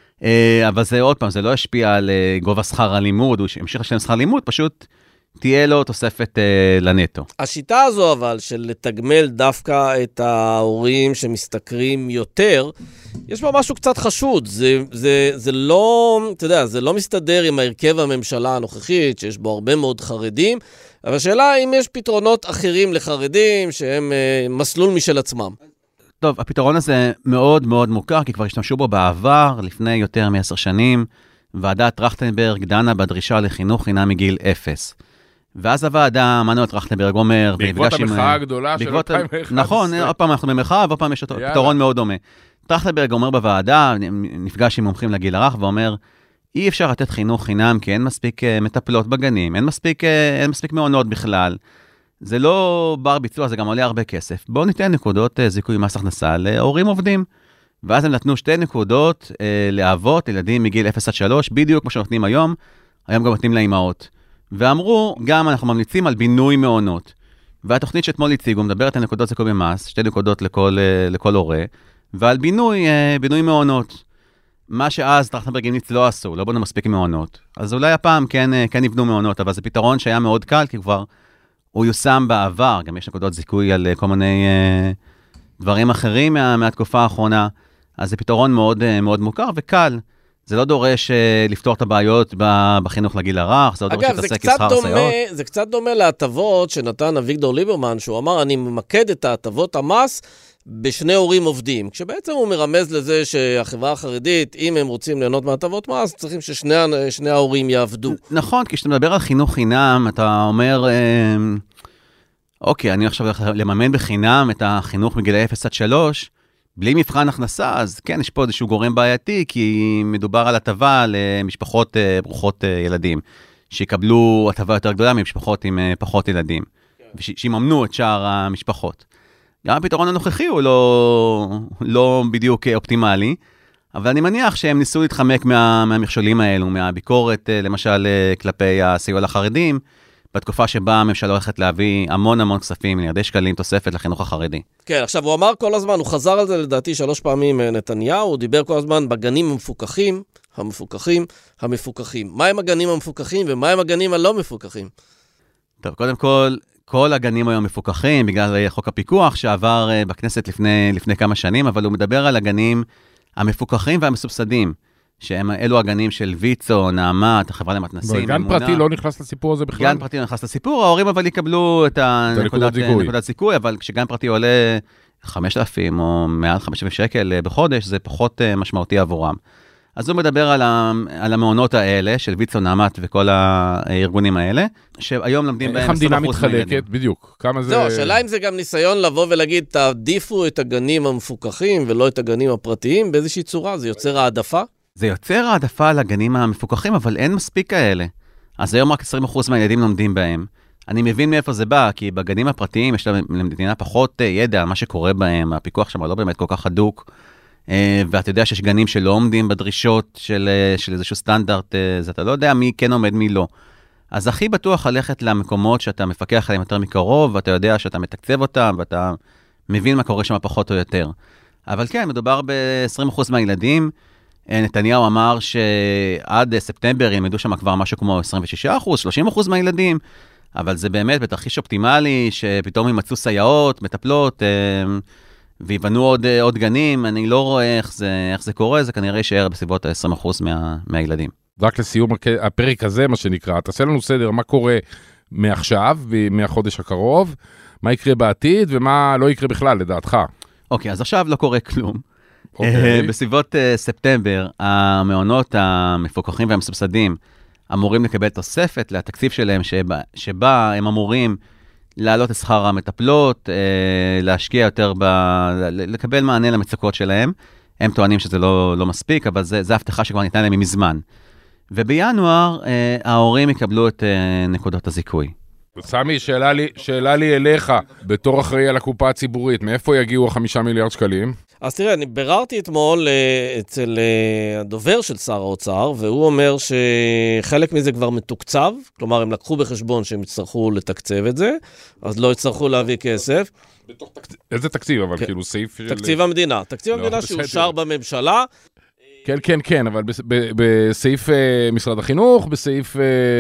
אבל זה עוד פעם, זה לא ישפיע על גובה שכר הלימוד, הוא המשיך לשלם שכר לימוד, פשוט תהיה לו תוספת לנטו. השיטה הזו אבל, של לתגמל דווקא את ההורים שמשתכרים יותר, יש בה משהו קצת חשוד. זה, זה, זה לא, אתה יודע, זה לא מסתדר עם ההרכב הממשלה הנוכחית, שיש בו הרבה מאוד חרדים, אבל השאלה אם יש פתרונות אחרים לחרדים, שהם מסלול משל עצמם. טוב, הפתרון הזה מאוד מאוד מוכר, כי כבר השתמשו בו בעבר, לפני יותר מעשר שנים, ועדת טרכטנברג דנה בדרישה לחינוך חינם מגיל אפס. ואז הוועדה, מנואל טרכטנברג אומר... בעקבות המחאה הגדולה של אלפיים ואחת עשרה. נכון, עוד פעם אנחנו במחאה, ועוד פעם יש אותו פתרון מאוד דומה. טרכטנברג אומר בוועדה, נפגש עם מומחים לגיל הרך, ואומר, אי אפשר לתת חינוך חינם, כי אין מספיק מטפלות בגנים, אין מספיק, אין מספיק מעונות בכלל. זה לא בר ביצוע, זה גם עולה הרבה כסף. בואו ניתן נקודות זיכוי מס הכנסה להורים עובדים. ואז הם נתנו שתי נקודות אה, לאבות, ילדים מגיל אפס עד שלוש, בדיוק כמו שנותנים היום, היום גם נותנים לאימהות. ואמרו, גם אנחנו ממליצים על בינוי מעונות. והתוכנית שאתמול הציגו מדברת על נקודות זיכוי במס, שתי נקודות לכל, אה, לכל הורה, ועל בינוי, אה, בינוי מעונות. מה שאז טרכטנברג המליץ לא עשו, לא בנו מספיק מעונות. אז אולי הפעם כן, אה, כן יבנו מעונות, אבל זה פתרון שהיה מאוד קל, כי כבר הוא יושם בעבר, גם יש נקודות זיכוי על כל מיני אה, דברים אחרים מה, מהתקופה האחרונה, אז זה פתרון מאוד, מאוד מוכר וקל. זה לא דורש אה, לפתור את הבעיות בחינוך לגיל הרך, זה לא דורש להתעסק עם שכר הסייעות. זה קצת דומה להטבות שנתן אביגדור ליברמן, שהוא אמר, אני ממקד את ההטבות המס בשני הורים עובדים, כשבעצם הוא מרמז לזה שהחברה החרדית, אם הם רוצים ליהנות מהטבות מס, צריכים ששני ההורים יעבדו. נכון, כי כשאתה מדבר על חינוך חינם, אתה אומר, אוקיי, אני עכשיו לממן בחינם את החינוך מגילי אפס עד שלוש, בלי מבחן הכנסה, אז כן, יש פה איזשהו גורם בעייתי, כי מדובר על הטבה למשפחות ברוכות ילדים, שיקבלו הטבה יותר גדולה ממשפחות עם פחות ילדים, ושיממנו את שאר המשפחות. גם הפתרון הנוכחי הוא לא, לא בדיוק אופטימלי, אבל אני מניח שהם ניסו להתחמק מה, מהמכשולים האלו, מהביקורת, למשל, כלפי הסיוע לחרדים, בתקופה שבה הממשלה הולכת להביא המון המון כספים, מיליארדי שקלים תוספת לחינוך החרדי. כן, עכשיו הוא אמר כל הזמן, הוא חזר על זה לדעתי שלוש פעמים נתניהו, הוא דיבר כל הזמן בגנים המפוקחים, המפוקחים, המפוקחים. מה הם הגנים המפוקחים ומה הם הגנים הלא מפוקחים? טוב, קודם כל, כל הגנים היום מפוקחים, בגלל חוק הפיקוח שעבר בכנסת לפני, לפני כמה שנים, אבל הוא מדבר על הגנים המפוקחים והמסובסדים. שהם אלו הגנים של ויצו, נעמת, החברה למתנסים, גן פרטי לא נכנס לסיפור הזה בכלל? גן פרטי לא נכנס לסיפור, ההורים אבל יקבלו את הנקודת סיכוי, אבל כשגן פרטי עולה חמשת אלפים או מעל חמשת אלפים שקל בחודש, זה פחות משמעותי עבורם. אז הוא מדבר על, ה, על המעונות האלה, של ויצו, נעמת וכל הארגונים האלה, שהיום לומדים בהם איך המדינה מתחלקת, בדיוק. כמה זה... לא, השאלה אם זה גם ניסיון לבוא ולהגיד, תעדיפו את הגנים המפוקחים ולא את הגנים הפרטיים, באיזושהי צורה, זה יוצר העדפה? זה יוצר העדפה לגנים המפוקחים, אבל אין מספיק כאלה. אז היום רק עשרים אחוז מהילדים לומדים בהם. אני מבין מאיפה זה בא, כי בגנים הפרטיים יש למדינה פחות ידע, מה שקורה בהם, הפיקוח שם לא באמת כל כך הדוק, ואתה יודע שיש גנים שלא עומדים בדרישות של, של איזשהו סטנדרט, אז אתה לא יודע מי כן עומד, מי לא. אז הכי בטוח ללכת למקומות שאתה מפקח עליהם יותר מקרוב, ואתה יודע שאתה מתקצב אותם, ואתה מבין מה קורה שם פחות או יותר. אבל כן, מדובר ב-עשרים אחוז מהילדים. נתניהו אמר שעד ספטמבר ילמדו שם כבר משהו כמו עשרים ושישה אחוז, שלושים אחוז מהילדים, אבל זה באמת בתרחיש אופטימלי, שפתאום ימצאו סייעות, מטפלות, ויבנו עוד, עוד גנים. אני לא רואה איך זה, איך זה קורה, זה כנראה יישאר בסביבות ה-עשרים אחוז מה, מהילדים. רק לסיום הפרק הזה, מה שנקרא, תעשה לנו סדר, מה קורה מעכשיו, מהחודש הקרוב, מה יקרה בעתיד, ומה לא יקרה בכלל, לדעתך. אוקיי, אז עכשיו לא קורה כלום. Okay. בסביבות uh, ספטמבר, המעונות המפוקחים והמסובסדים אמורים לקבל תוספת לתקציב שלהם, שבה, שבה הם אמורים להעלות את שכר המטפלות, uh, להשקיע יותר, ב, לקבל מענה למצוקות שלהם. הם טוענים שזה לא, לא מספיק, אבל זה, זה הבטחה שכבר ניתן להם מזמן. ובינואר, uh, ההורים יקבלו את uh, נקודות הזיכוי. סמי, שאלה לי, שאלה לי אליך, בתור אחראי על הקופה הציבורית, מאיפה יגיעו החמישה מיליארד שקלים? אז תראה, אני ביררתי אתמול אצל הדובר של שר האוצר, והוא אומר שחלק מזה כבר מתוקצב, כלומר, הם לקחו בחשבון שהם יצטרכו לתקצב את זה, אז לא יצטרכו להביא כסף. בתוך תקציב, איזה תקציב, אבל כאילו סעיף של... תקציב המדינה. תקציב המדינה שאושר בממשלה. כן, כן, כן, אבל בסעיף משרד החינוך, בסעיף,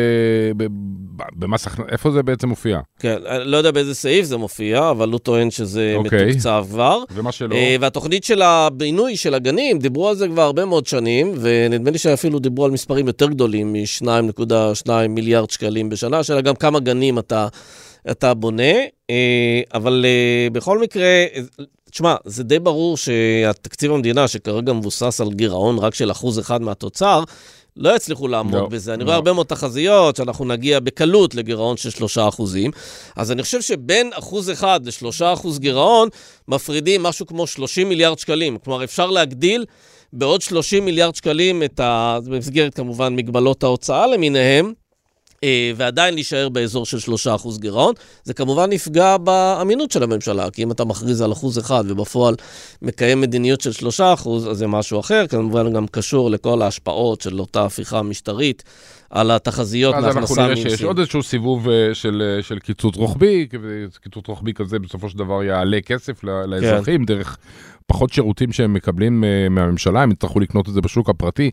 במס הכנסה, איפה זה בעצם מופיע? כן, לא יודע באיזה סעיף זה מופיע, אבל הוא טוען שזה מתוקצב כבר. ומה שלא? והתוכנית של הבינוי של הגנים, דיברו על זה כבר הרבה מאוד שנים, ונדמה לי שאפילו דיברו על מספרים יותר גדולים, מ-שתיים נקודה שתיים מיליארד שקלים בשנה, שאלה גם כמה גנים אתה, אתה בונה, אבל בכל מקרה... תשמע, זה די ברור שהתקציב המדינה, שכרגע מבוסס על גירעון רק של אחוז אחד מהתוצר, לא יצליחו לעמוד לא, בזה. אני לא. רואה הרבה מאוד תחזיות שאנחנו נגיע בקלות לגירעון של שלושה אחוזים. אז אני חושב שבין אחוז אחד לשלושה אחוז גירעון, מפרידים משהו כמו שלושים מיליארד שקלים. כלומר, אפשר להגדיל בעוד שלושים מיליארד שקלים, את ה... במסגרת כמובן מגבלות ההוצאה למיניהם, ועדיין להישאר באזור של שלושה אחוז גירעון. זה כמובן נפגע באמינות של הממשלה, כי אם אתה מכריז על אחוז אחד ובפועל מקיים מדיניות של שלושה אחוז, אז זה משהו אחר, כמובן גם קשור לכל ההשפעות של אותה הפיכה משטרית על התחזיות מהכנסה מיסים. אז אנחנו נראה שיש עוד איזשהו סיבוב של, של קיצוץ רוחבי, קיצוץ רוחבי כזה בסופו של דבר יעלה כסף לאזרחים, כן. דרך פחות שירותים שהם מקבלים מהממשלה, הם יצטרכו לקנות את זה בשוק הפרטי.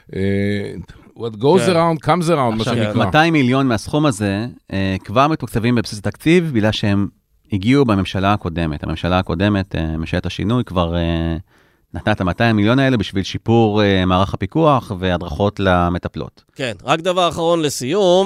What goes around comes around, מה שנקרא. מאתיים מיליון מהסכום הזה כבר מתוקצבים בבסיס התקציב, בגלל שהם הגיעו בממשלה הקודמת. הממשלה הקודמת, ממשלת השינוי, כבר נתנה את ה-מאתיים מיליון האלה בשביל שיפור מערך הפיקוח והדרכות למטפלות. כן, רק דבר אחרון לסיום,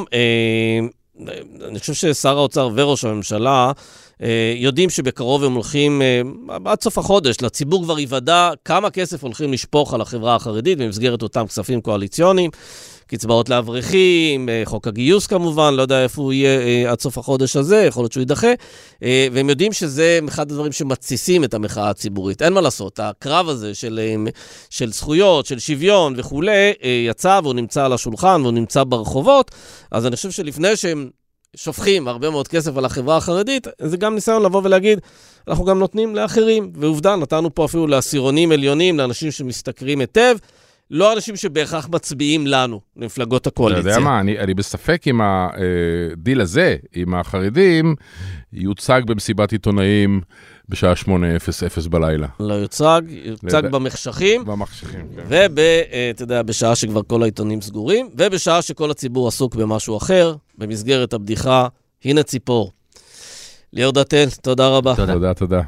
אני חושב ששר האוצר וראש הממשלה יודעים שבקרוב הם הולכים, עד סוף החודש, לציבור כבר יוודע כמה כסף הולכים לשפוך על החברה החרדית במסגרת אותם כספים קואליציוניים, קצבאות לאברכים, חוק הגיוס כמובן, לא יודע איפה הוא יהיה עד סוף החודש הזה, יכול להיות שהוא יידחה, והם יודעים שזה אחד הדברים שמתסיסים את המחאה הציבורית. אין מה לעשות, הקרב הזה של, של זכויות, של שוויון וכו', יצא והוא נמצא על השולחן והוא נמצא ברחובות, אז אני חושב שלפני שהם שופכים הרבה מאוד כסף על החברה החרדית, זה גם ניסיון לבוא ולהגיד, אנחנו גם נותנים לאחרים, ועובדה, נתנו פה אפילו לעשירונים עליונים, לאנשים שמשתכרים היטב, לא אנשים שבהכרח מצביעים לנו, למפלגות הקואליציה. אתה יודע מה, אני, אני בספק עם הדיל הזה, עם החרדים, יוצג במסיבת עיתונאים בשעה שמונה אפס אפס בלילה. לא יוצג, יוצג לד... במחשכים. במחשכים, כן. וב, אתה יודע, בשעה שכבר כל העיתונים סגורים, ובשעה שכל הציבור עסוק במשהו אחר, במסגרת הבדיחה, הנה ציפור. ליאור דתן, תודה רבה. תודה, תודה. תודה.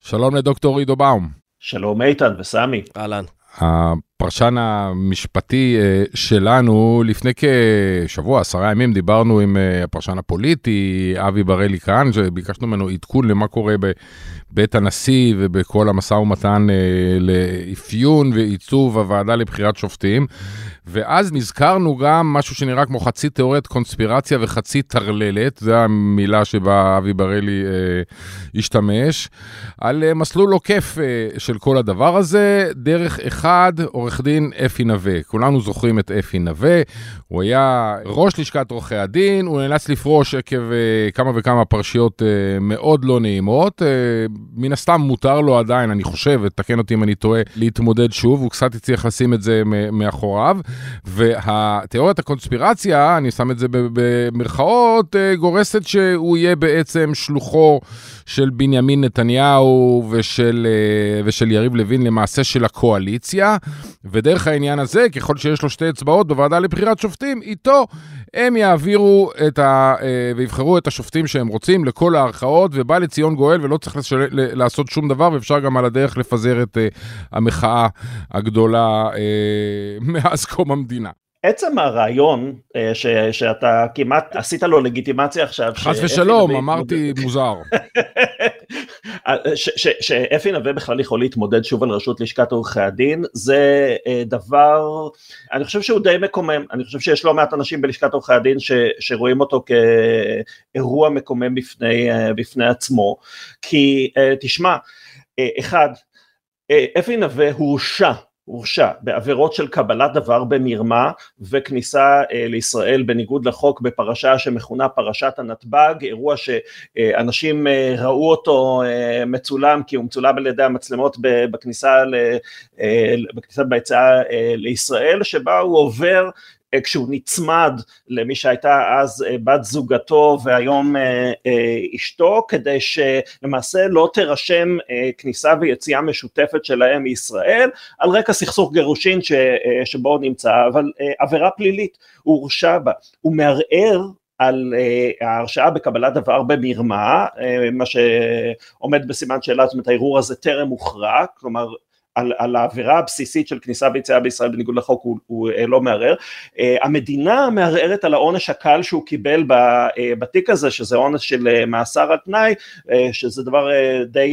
שלום לדוקטור עידו באום. שלום איתן וסמי. אהלן. הפרשן המשפטי שלנו, לפני כשבוע, עשרה ימים, דיברנו עם הפרשן הפוליטי, אבי בראלי כאן, שביקשנו ממנו עדכון למה קורה בבית הנשיא ובכל המשא ומתן לאפיון ועיצוב הוועדה לבחירת שופטים, ואז נזכרנו גם משהו שנראה כמו חצי תיאוריית קונספירציה וחצי תרללת, זו המילה שבה אבי בראלי אה, השתמש, על אה, מסלול עוקף אה, של כל הדבר הזה, דרך אחד, עורך דין אפי נווה. כולנו זוכרים את אפי נווה, הוא היה ראש לשכת עורכי הדין, הוא נאלץ לפרוש עקב אה, כמה וכמה פרשיות אה, מאוד לא נעימות, אה, מן הסתם מותר לו עדיין, אני חושב, תקן אותי אם אני טועה, להתמודד שוב, הוא קצת הצליח לשים את זה מאחוריו, והתיאוריית הקונספירציה, אני שם את זה במרכאות, גורסת שהוא יהיה בעצם שלוחו של בנימין נתניהו ושל, ושל יריב לוין למעשה של הקואליציה, ודרך העניין הזה, ככל שיש לו שתי אצבעות בוועדה לבחירת שופטים, איתו הם יעבירו את ה, ויבחרו את השופטים שהם רוצים לכל הערכאות, ובא לציון גואל ולא צריך לשל, לעשות שום דבר, ואפשר גם על הדרך לפזר את המחאה הגדולה מאז קום המדינה. עצם הרעיון ש, שאתה כמעט עשית לו לגיטימציה עכשיו. חס ושלום, אמרתי מוזר. שאפי נווה בכלל יכול להתמודד שוב על ראשות לשכת עורכי הדין, זה דבר, אני חושב שהוא די מקומם, אני חושב שיש לא מעט אנשים בלשכת עורכי הדין שרואים אותו כאירוע מקומם בפני עצמו, כי תשמע, אחד, אפי נווה הורשע, הורשע בעבירות של קבלת דבר במרמה וכניסה אה, לישראל בניגוד לחוק בפרשה שמכונה פרשת הנתב"ג, אירוע שאנשים אה, ראו אותו אה, מצולם כי הוא מצולם על ידי המצלמות בכניסה, ל, אה, בכניסה ביציאה אה, לישראל, שבה הוא עובר כשהוא נצמד למי שהייתה אז בת זוגתו והיום אשתו, כדי שלמעשה לא תרשם כניסה ויציאה משותפת שלהם מישראל, על רקע סכסוך גירושין שבו נמצא, אבל עבירה פלילית, הוא הורשע בה, הוא מערער על ההרשעה בקבלת דבר במרמה, מה שעומד בסימן שאלה, זאת אומרת הערעור הזה טרם הוכרע, כלומר על, על העבירה הבסיסית של כניסה ויציאה בישראל בניגוד לחוק הוא, הוא לא מערער, המדינה מערערת על העונש הקל שהוא קיבל בתיק הזה, שזה עונש של מאסר על תנאי, שזה דבר די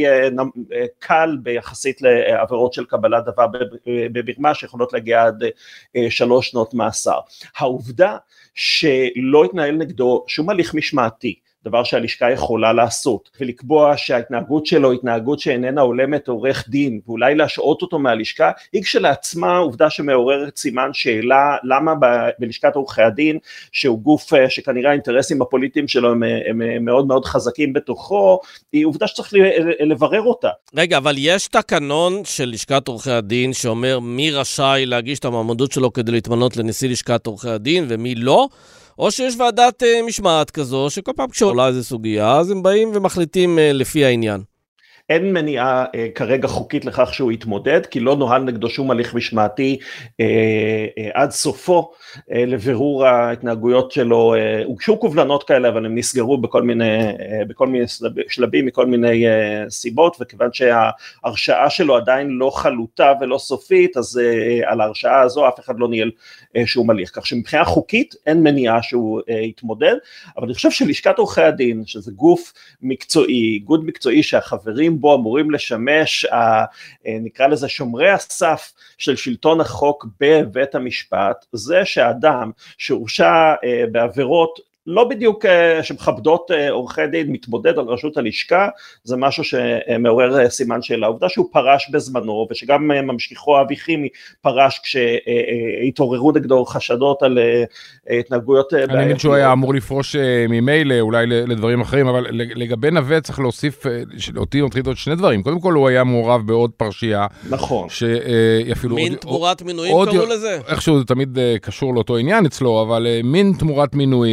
קל ביחסית לעבירות של קבלת דבר במרמה, שיכולות להגיע עד שלוש שנות מאסר. העובדה שלא התנהל נגדו שום הליך משמעתי, דבר שהלשכה יכולה לעשות, ולקבוע שההתנהגות שלו, התנהגות שאיננה הולמת עורך דין, ואולי להשעות אותו מהלשכה, היא כשלעצמה עובדה שמעוררת סימן שאלה, למה ב- בלשכת עורכי הדין, שהוא גוף שכנראה האינטרסים הפוליטיים שלו הם, הם מאוד מאוד חזקים בתוכו, היא עובדה שצריך לברר אותה. רגע, אבל יש תקנון של לשכת עורכי הדין, שאומר מי רשאי להגיש את המעמדות שלו כדי להתמנות לנשיא לשכת עורכי הדין, ומי לא? או שיש ועדת uh, משמעת כזו, שכל פעם כשעולה איזו סוגיה, אז הם באים ומחליטים uh, לפי העניין. אין מניעה אה, כרגע חוקית לכך שהוא יתמודד, כי לא נוהל נגדו שום הליך משמעתי אה, אה, עד סופו, אה, לבירור ההתנהגויות שלו, אה, הוגשו קובלנות כאלה, אבל הם נסגרו בכל מיני, אה, בכל מיני שלבים, מכל מיני אה, סיבות, וכיוון שההרשעה שלו עדיין לא חלוטה ולא סופית, אז אה, על ההרשעה הזו אף אחד לא ניהל אה, שום הליך, כך שמבחינה חוקית אין מניעה שהוא אה, יתמודד, אבל אני חושב שלשכת עורכי הדין, שזה גוף מקצועי, איגוד מקצועי שהחברים בו אמורים לשמש, נקרא לזה שומרי הסף של שלטון החוק בבית המשפט, זה שהאדם שהורשע בעבירות לא בדיוק שמכבדות עורכי דין מתמודד על רשות הלשכה, זה משהו שמעורר סימן שאלה. העובדה שהוא פרש בזמנו, ושגם ממשיכו אבי חימי פרש כשהתעוררו נגדו חשדות על התנהגויות. אני מבין שהוא היה אמור לפרוש ממילא, אולי לדברים אחרים, אבל לגבי נווה צריך להוסיף, אותי מטריד עוד שני דברים. קודם כל הוא היה מעורב בעוד פרשייה. נכון. מין תמורת מינויים קראו לזה? איכשהו זה תמיד קשור לאותו עניין אצלו, אבל מין תמורת מינויים,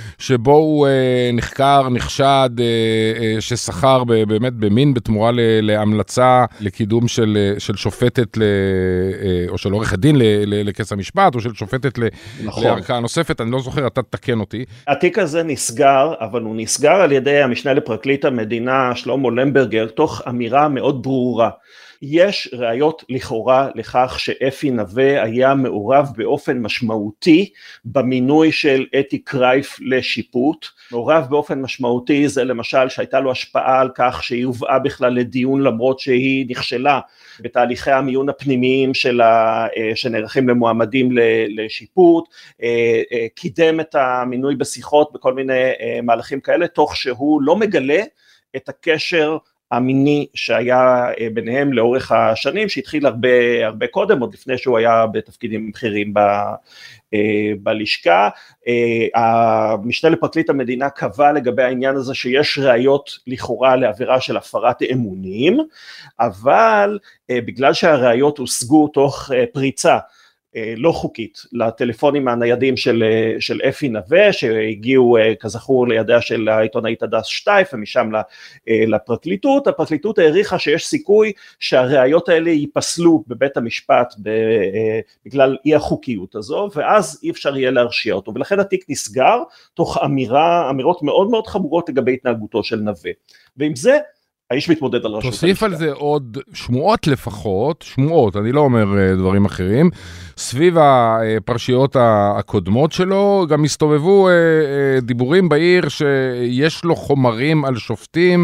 שבו הוא נחקר, נחשד, ששכר באמת במין בתמורה להמלצה לקידום של, של שופטת, או של עורך הדין לכס המשפט, או של שופטת לערכאה נוספת, אני לא זוכר, אתה תקן אותי. התיק הזה נסגר, אבל הוא נסגר על ידי המשנה לפרקליט המדינה, שלמה למברגר, תוך אמירה מאוד ברורה. יש ראיות לכאורה לכך שאפי נווה היה מעורב באופן משמעותי במינוי של אתי קרייף לשיפוט. מעורב באופן משמעותי זה למשל שהייתה לו השפעה על כך שהיא הובאה בכלל לדיון למרות שהיא נכשלה בתהליכי המיון הפנימיים שלה, שנערכים למועמדים לשיפוט, קידם את המינוי בשיחות בכל מיני מהלכים כאלה, תוך שהוא לא מגלה את הקשר המיני שהיה ביניהם לאורך השנים, שהתחיל הרבה, הרבה קודם, עוד לפני שהוא היה בתפקידים בכירים ב, בלשכה. המשנה לפרקליט המדינה קבע לגבי העניין הזה שיש ראיות לכאורה לעבירה של הפרת אמונים, אבל בגלל שהראיות הושגו תוך פריצה לא חוקית לטלפונים הניידים של, של אפי נווה, שהגיעו כזכור לידיה של העיתונאית הדס שטייף, ומשם לפרקליטות. הפרקליטות העריכה שיש סיכוי שהראיות האלה ייפסלו בבית המשפט בגלל אי החוקיות הזו, ואז אי אפשר יהיה להרשיע אותו, ולכן התיק נסגר תוך אמירה, אמירות מאוד מאוד חמורות לגבי התנהגותו של נווה. ועם זה האיש מתמודד על רשות. תוסיף על זה עוד שמועות לפחות, שמועות, אני לא אומר דברים אחרים, סביב הפרשיות הקודמות שלו, גם הסתובבו דיבורים בעיר שיש לו חומרים על שופטים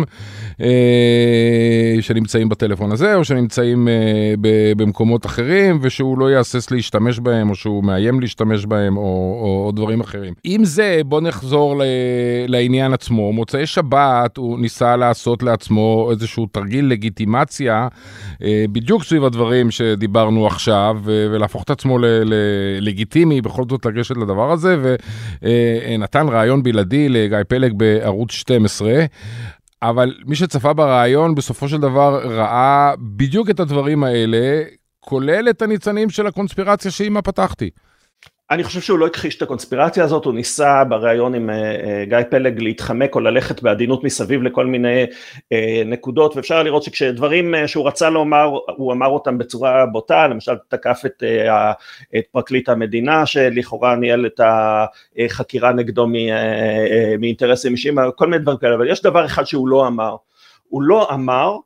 שנמצאים בטלפון הזה, או שנמצאים במקומות אחרים, ושהוא לא יעסס להשתמש בהם, או שהוא מאיים להשתמש בהם, או, או, או דברים אחרים. עם זה, בוא נחזור לעניין עצמו. מוצאי שבת הוא ניסה לעשות לעצמו איזשהו תרגיל לגיטימציה, בדיוק סביב הדברים שדיברנו עכשיו, ולהפוך את עצמו ללגיטימי, בכל זאת לגשת לדבר הזה, ונתן רעיון בלעדי לגיא פלג בערוץ שתים עשרה, אבל מי שצפה ברעיון בסופו של דבר ראה בדיוק את הדברים האלה, כולל את הניצנים של הקונספירציה שעימה פתחתי. אני חושב שהוא לא הכחיש את הקונספירציה הזאת, הוא ניסה בראיון עם גיא פלג להתחמק או ללכת בעדינות מסביב לכל מיני נקודות, ואפשר לראות שכשדברים שהוא רצה לומר, הוא אמר אותם בצורה בוטה, למשל תקף את, את פרקליט המדינה, שלכאורה ניהל את החקירה נגדו מאינטרסים אישיים, כל מיני דברים כאלה, אבל יש דבר אחד שהוא לא אמר, הוא לא אמר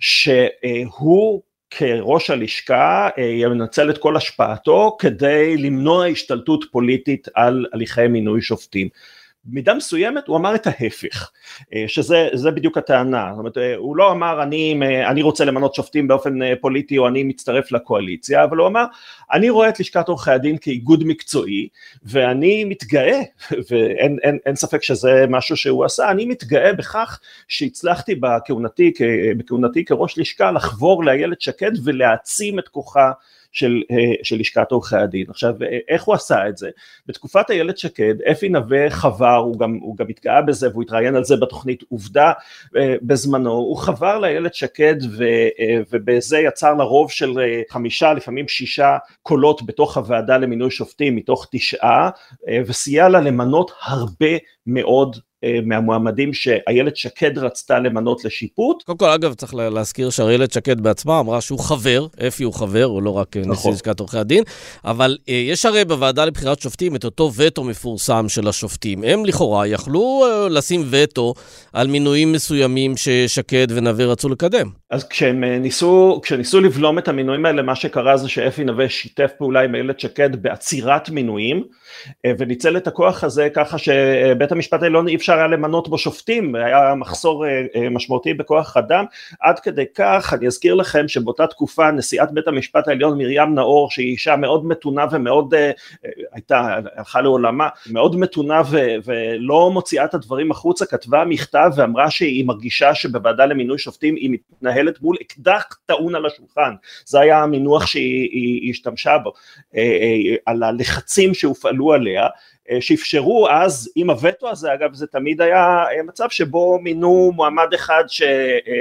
שהוא כראש הלשכה ינצל את כל השפעתו כדי למנוע השתלטות פוליטית על הליכי מינוי שופטים. במידה מסוימת הוא אמר את ההפך, שזה זה בדיוק הטענה. זאת אומרת, הוא לא אמר אני, אני רוצה למנות שופטים באופן פוליטי או אני מצטרף לקואליציה, אבל הוא אמר אני רואה את לשכת עורכי הדין כאיגוד מקצועי ואני מתגאה, ואין אין, אין ספק שזה משהו שהוא עשה, אני מתגאה בכך שהצלחתי בכהונתי, בכהונתי כראש לשכה לחבור לאיילת שקד ולהעצים את כוחה של, של לשכת עורכי הדין. עכשיו, איך הוא עשה את זה? בתקופת איילת שקד, אפי נווה חבר, הוא גם, הוא גם התגאה בזה, והוא התראיין על זה בתוכנית עובדה בזמנו, הוא חבר לאיילת שקד, ו, ובזה יצר לרוב של חמישה, לפעמים שישה קולות בתוך הוועדה למינוי שופטים, מתוך תשעה, וסייע לה למנות הרבה מאוד מהמועמדים שאיילת שקד רצתה למנות לשיפוט. קודם כל, אגב, צריך להזכיר שאיילת שקד בעצמה אמרה שהוא חבר, אפי הוא חבר, הוא לא רק נשיא לשכת עורכי הדין, אבל יש הרי בוועדה לבחירת שופטים את אותו וטו מפורסם של השופטים. הם לכאורה יכלו לשים וטו על מינויים מסוימים ששקד ונווה רצו לקדם. אז כשהם ניסו, כשניסו לבלום את המינויים האלה, מה שקרה זה שאפי נווה שיתף פעולה עם איילת שקד בעצירת מינויים, וניצל את הכוח הזה ככה שבית המשפט העליון אי אפשר היה למנות בו שופטים, היה מחסור משמעותי בכוח אדם, עד כדי כך, אני אזכיר לכם שבאותה תקופה נשיאת בית המשפט העליון מרים נאור, שהיא אישה מאוד מתונה ומאוד, הייתה, הלכה לעולמה, מאוד מתונה ו, ולא מוציאה את הדברים החוצה, כתבה מכתב ואמרה שהיא מרגישה שבוועדה למינוי שופטים היא מתנהלת מול אקדח טעון על השולחן, זה היה המינוח שהיא היא, היא השתמשה בו, על הלחצים שהופעלו עליה, שאפשרו אז עם הווטו הזה, אגב זה תמיד היה מצב שבו מינו מועמד אחד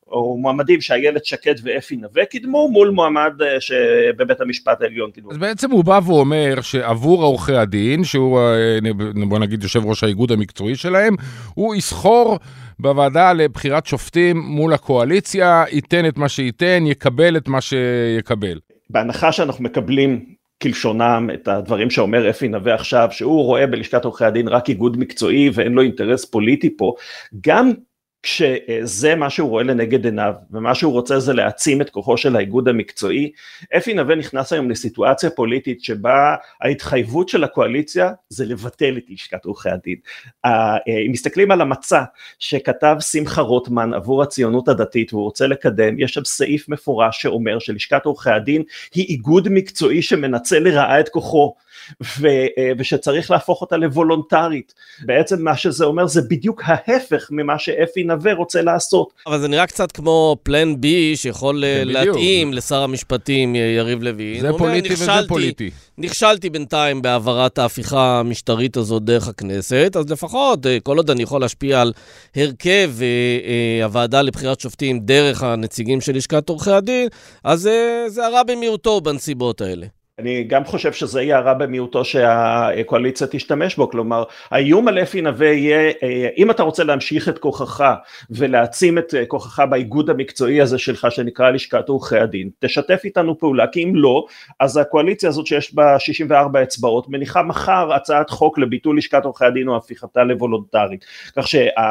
או מועמדים שאיילת שקד ואפי נווה קידמו, מול מועמד שבבית המשפט העליון קידמו. אז בעצם הוא בא ואומר שעבור עורכי הדין, שהוא, בוא נגיד, יושב ראש האיגוד המקצועי שלהם, הוא יסחור בוועדה לבחירת שופטים מול הקואליציה, ייתן את מה שייתן, יקבל את מה שיקבל. בהנחה שאנחנו מקבלים כלשונם את הדברים שאומר אפי נווה עכשיו, שהוא רואה בלשכת עורכי הדין רק איגוד מקצועי ואין לו אינטרס פוליטי פה, גם כשזה מה שהוא רואה לנגד עיניו, ומה שהוא רוצה זה להעצים את כוחו של האיגוד המקצועי, אפי נווה נכנס היום לסיטואציה פוליטית שבה ההתחייבות של הקואליציה זה לבטל את לשכת עורכי הדין. אם מסתכלים על המצע שכתב שמחה רוטמן עבור הציונות הדתית, והוא רוצה לקדם, יש שם סעיף מפורש שאומר שלשכת עורכי הדין היא איגוד מקצועי שמנצל לרעה את כוחו, ושצריך להפוך אותה לוולונטרית. בעצם מה שזה אומר זה בדיוק ההפך ממה שאפי נווה רוצה לעשות. אבל זה נראה קצת כמו פלן בי שיכול להתאים לשר המשפטים יריב לוין. זה פוליטי וזה פוליטי. נכשלתי בינתיים בעברת ההפיכה המשטרית הזאת דרך הכנסת, אז לפחות כל עוד אני יכול להשפיע על הרכב הוועדה לבחירת שופטים דרך הנציגים של לשכת עורכי הדין, אז זה הרע במיעוטו בנסיבות האלה. אני גם חושב שזה יהיה הרע במיעוטו שהקואליציה תשתמש בו, כלומר, האיום על אפי נווה יהיה, אם אתה רוצה להמשיך את כוחך ולהעצים את כוחך באיגוד המקצועי הזה שלך שנקרא לשכת עורכי הדין, תשתף איתנו פעולה, כי אם לא, אז הקואליציה הזאת שיש בה שישים וארבע אצבעות, מניחה מחר הצעת חוק לביטול לשכת עורכי הדין או הפיכתה לוולונטרית, כך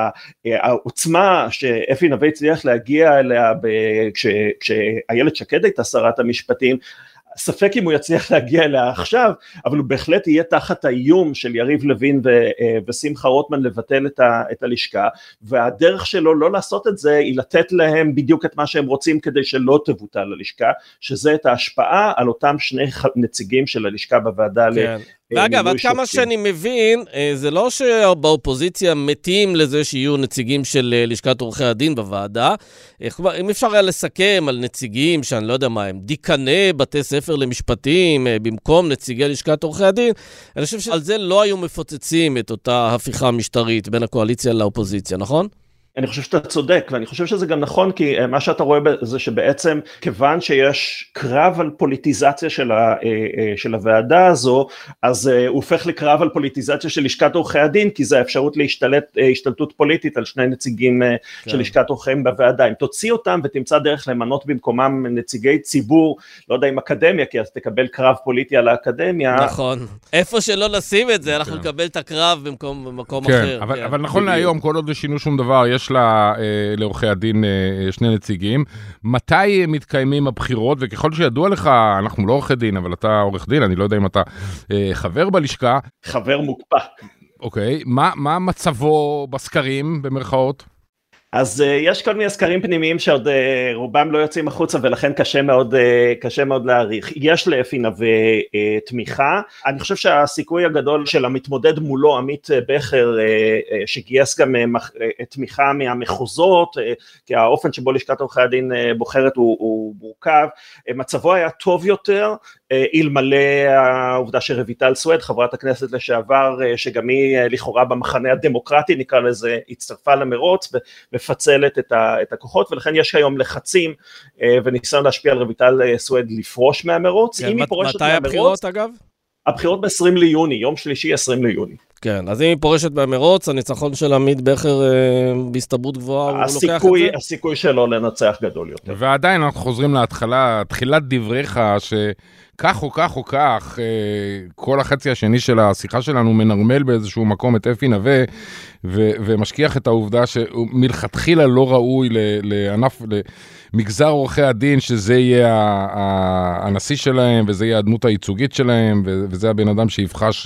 שהעוצמה שאפי נווה הצליח להגיע אליה כשאיילת שקד הייתה שרת המשפטים, ספק אם הוא יצליח להגיע אליה עכשיו, אבל הוא בהחלט יהיה תחת האיום של יריב לוין ושמחה רוטמן לבטל את הלשכה, והדרך שלו לא לעשות את זה היא לתת להם בדיוק את מה שהם רוצים כדי שלא תבוטל הלשכה, שזה את ההשפעה על אותם שני נציגים של הלשכה בוועדה. כן. ואגב, עד כמה שאני מבין, זה לא שבאופוזיציה מתים לזה שיהיו נציגים של לשכת עורכי הדין בוועדה. אם אפשר היה לסכם על נציגים שאני לא יודע מה הם, דיקני בתי ספר למשפטים במקום נציגי לשכת עורכי הדין, אני חושב שעל זה לא היו מפוצצים את אותה הפיכה משטרית בין הקואליציה לאופוזיציה, נכון? אני חושב שאתה צודק, ואני חושב שזה גם נכון, כי מה שאתה רואה זה שבעצם, כיוון שיש קרב על פוליטיזציה של, ה, של הוועדה הזו, אז הוא הופך לקרב על פוליטיזציה של לשכת עורכי הדין, כי זה האפשרות להשתלט, השתלטות פוליטית על שני נציגים כן. של לשכת עורכי בוועדה. אם תוציא אותם ותמצא דרך למנות במקומם נציגי ציבור, לא יודע אם אקדמיה, כי אז תקבל קרב פוליטי על האקדמיה. נכון. איפה שלא נשים את זה, אנחנו כן. נקבל את הקרב במקום, במקום כן, אחר. אבל, כן. אבל נכון להיום, כל עוד שינו שום דבר, יש לה, לעורכי הדין שני נציגים. מתי מתקיימים הבחירות? וככל שידוע לך, אנחנו לא עורכי דין, אבל אתה עורך דין, אני לא יודע אם אתה חבר בלשכה. חבר מוקפא. אוקיי, מה, מה מצבו בסקרים במרכאות? אז uh, יש כל מיני סקרים פנימיים שעוד uh, רובם לא יוצאים החוצה, ולכן קשה מאוד, uh, קשה מאוד להעריך. יש לאפי נווה uh, תמיכה. אני חושב שהסיכוי הגדול של המתמודד מולו, עמית בכר, uh, uh, שגייס גם uh, uh, תמיכה מהמחוזות, uh, כי האופן שבו לשכת עורכי הדין uh, בוחרת הוא, הוא מורכב, uh, מצבו היה טוב יותר, אלמלא העובדה שרויטל סואד, חברת הכנסת לשעבר, שגם היא לכאורה במחנה הדמוקרטי, נקרא לזה, הצטרפה למרוץ ומפצלת את הכוחות, ולכן יש היום לחצים וניסיון להשפיע על רויטל סואד לפרוש מהמרוץ. כן, מתי הבחירות אגב? הבחירות ב-עשרים ליוני, יום שלישי עשרים ליוני. כן, אז אם היא פורשת במרוץ, הניצחון של עמית בכר אה, בהסתברות גבוהה, הוא לוקח את זה? הסיכוי שלו לנצח גדול יותר. ועדיין אנחנו חוזרים להתחלה, תחילת דבריך, שכך או כך או כך, אה, כל החצי השני של השיחה שלנו מנרמל באיזשהו מקום את אפי נווה, ו- ומשכיח את העובדה שמלכתחילה לא ראוי לענף, למגזר עורכי הדין, שזה יהיה הנשיא שלהם, וזה יהיה הדמות הייצוגית שלהם, וזה הבן אדם שיבחש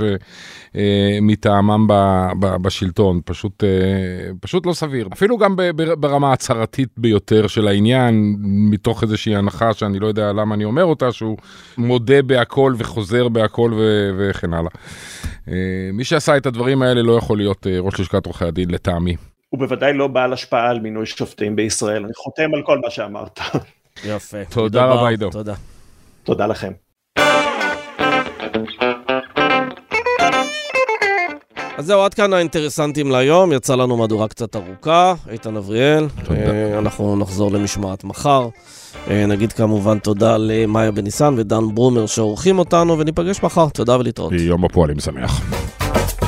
מטעמם בשלטון. פשוט, פשוט לא סביר. אפילו גם ברמה הצהרתית ביותר של העניין, מתוך איזושהי הנחה שאני לא יודע למה אני אומר אותה, שהוא מודה בהכל וחוזר בהכל וכן הלאה. מי שעשה את הדברים האלה לא יכול להיות ראש לשכת עורכי הדין לטעמי. הוא בוודאי לא בעל השפעה על מינוי שופטים בישראל. אני חותם על כל מה שאמרת. יפה. תודה רבה עידו. תודה. תודה לכם. אז זהו, עד כאן האינטרסנטים להיום, יצא לנו מהדורה קצת ארוכה, איתן אבריאל, אנחנו נחזור למשמעת מחר, נגיד כמובן תודה למאיה בניסן ודן ברומר שעורכים אותנו, וניפגש מחר, תודה ולהתראות. יום הפועלים שמח.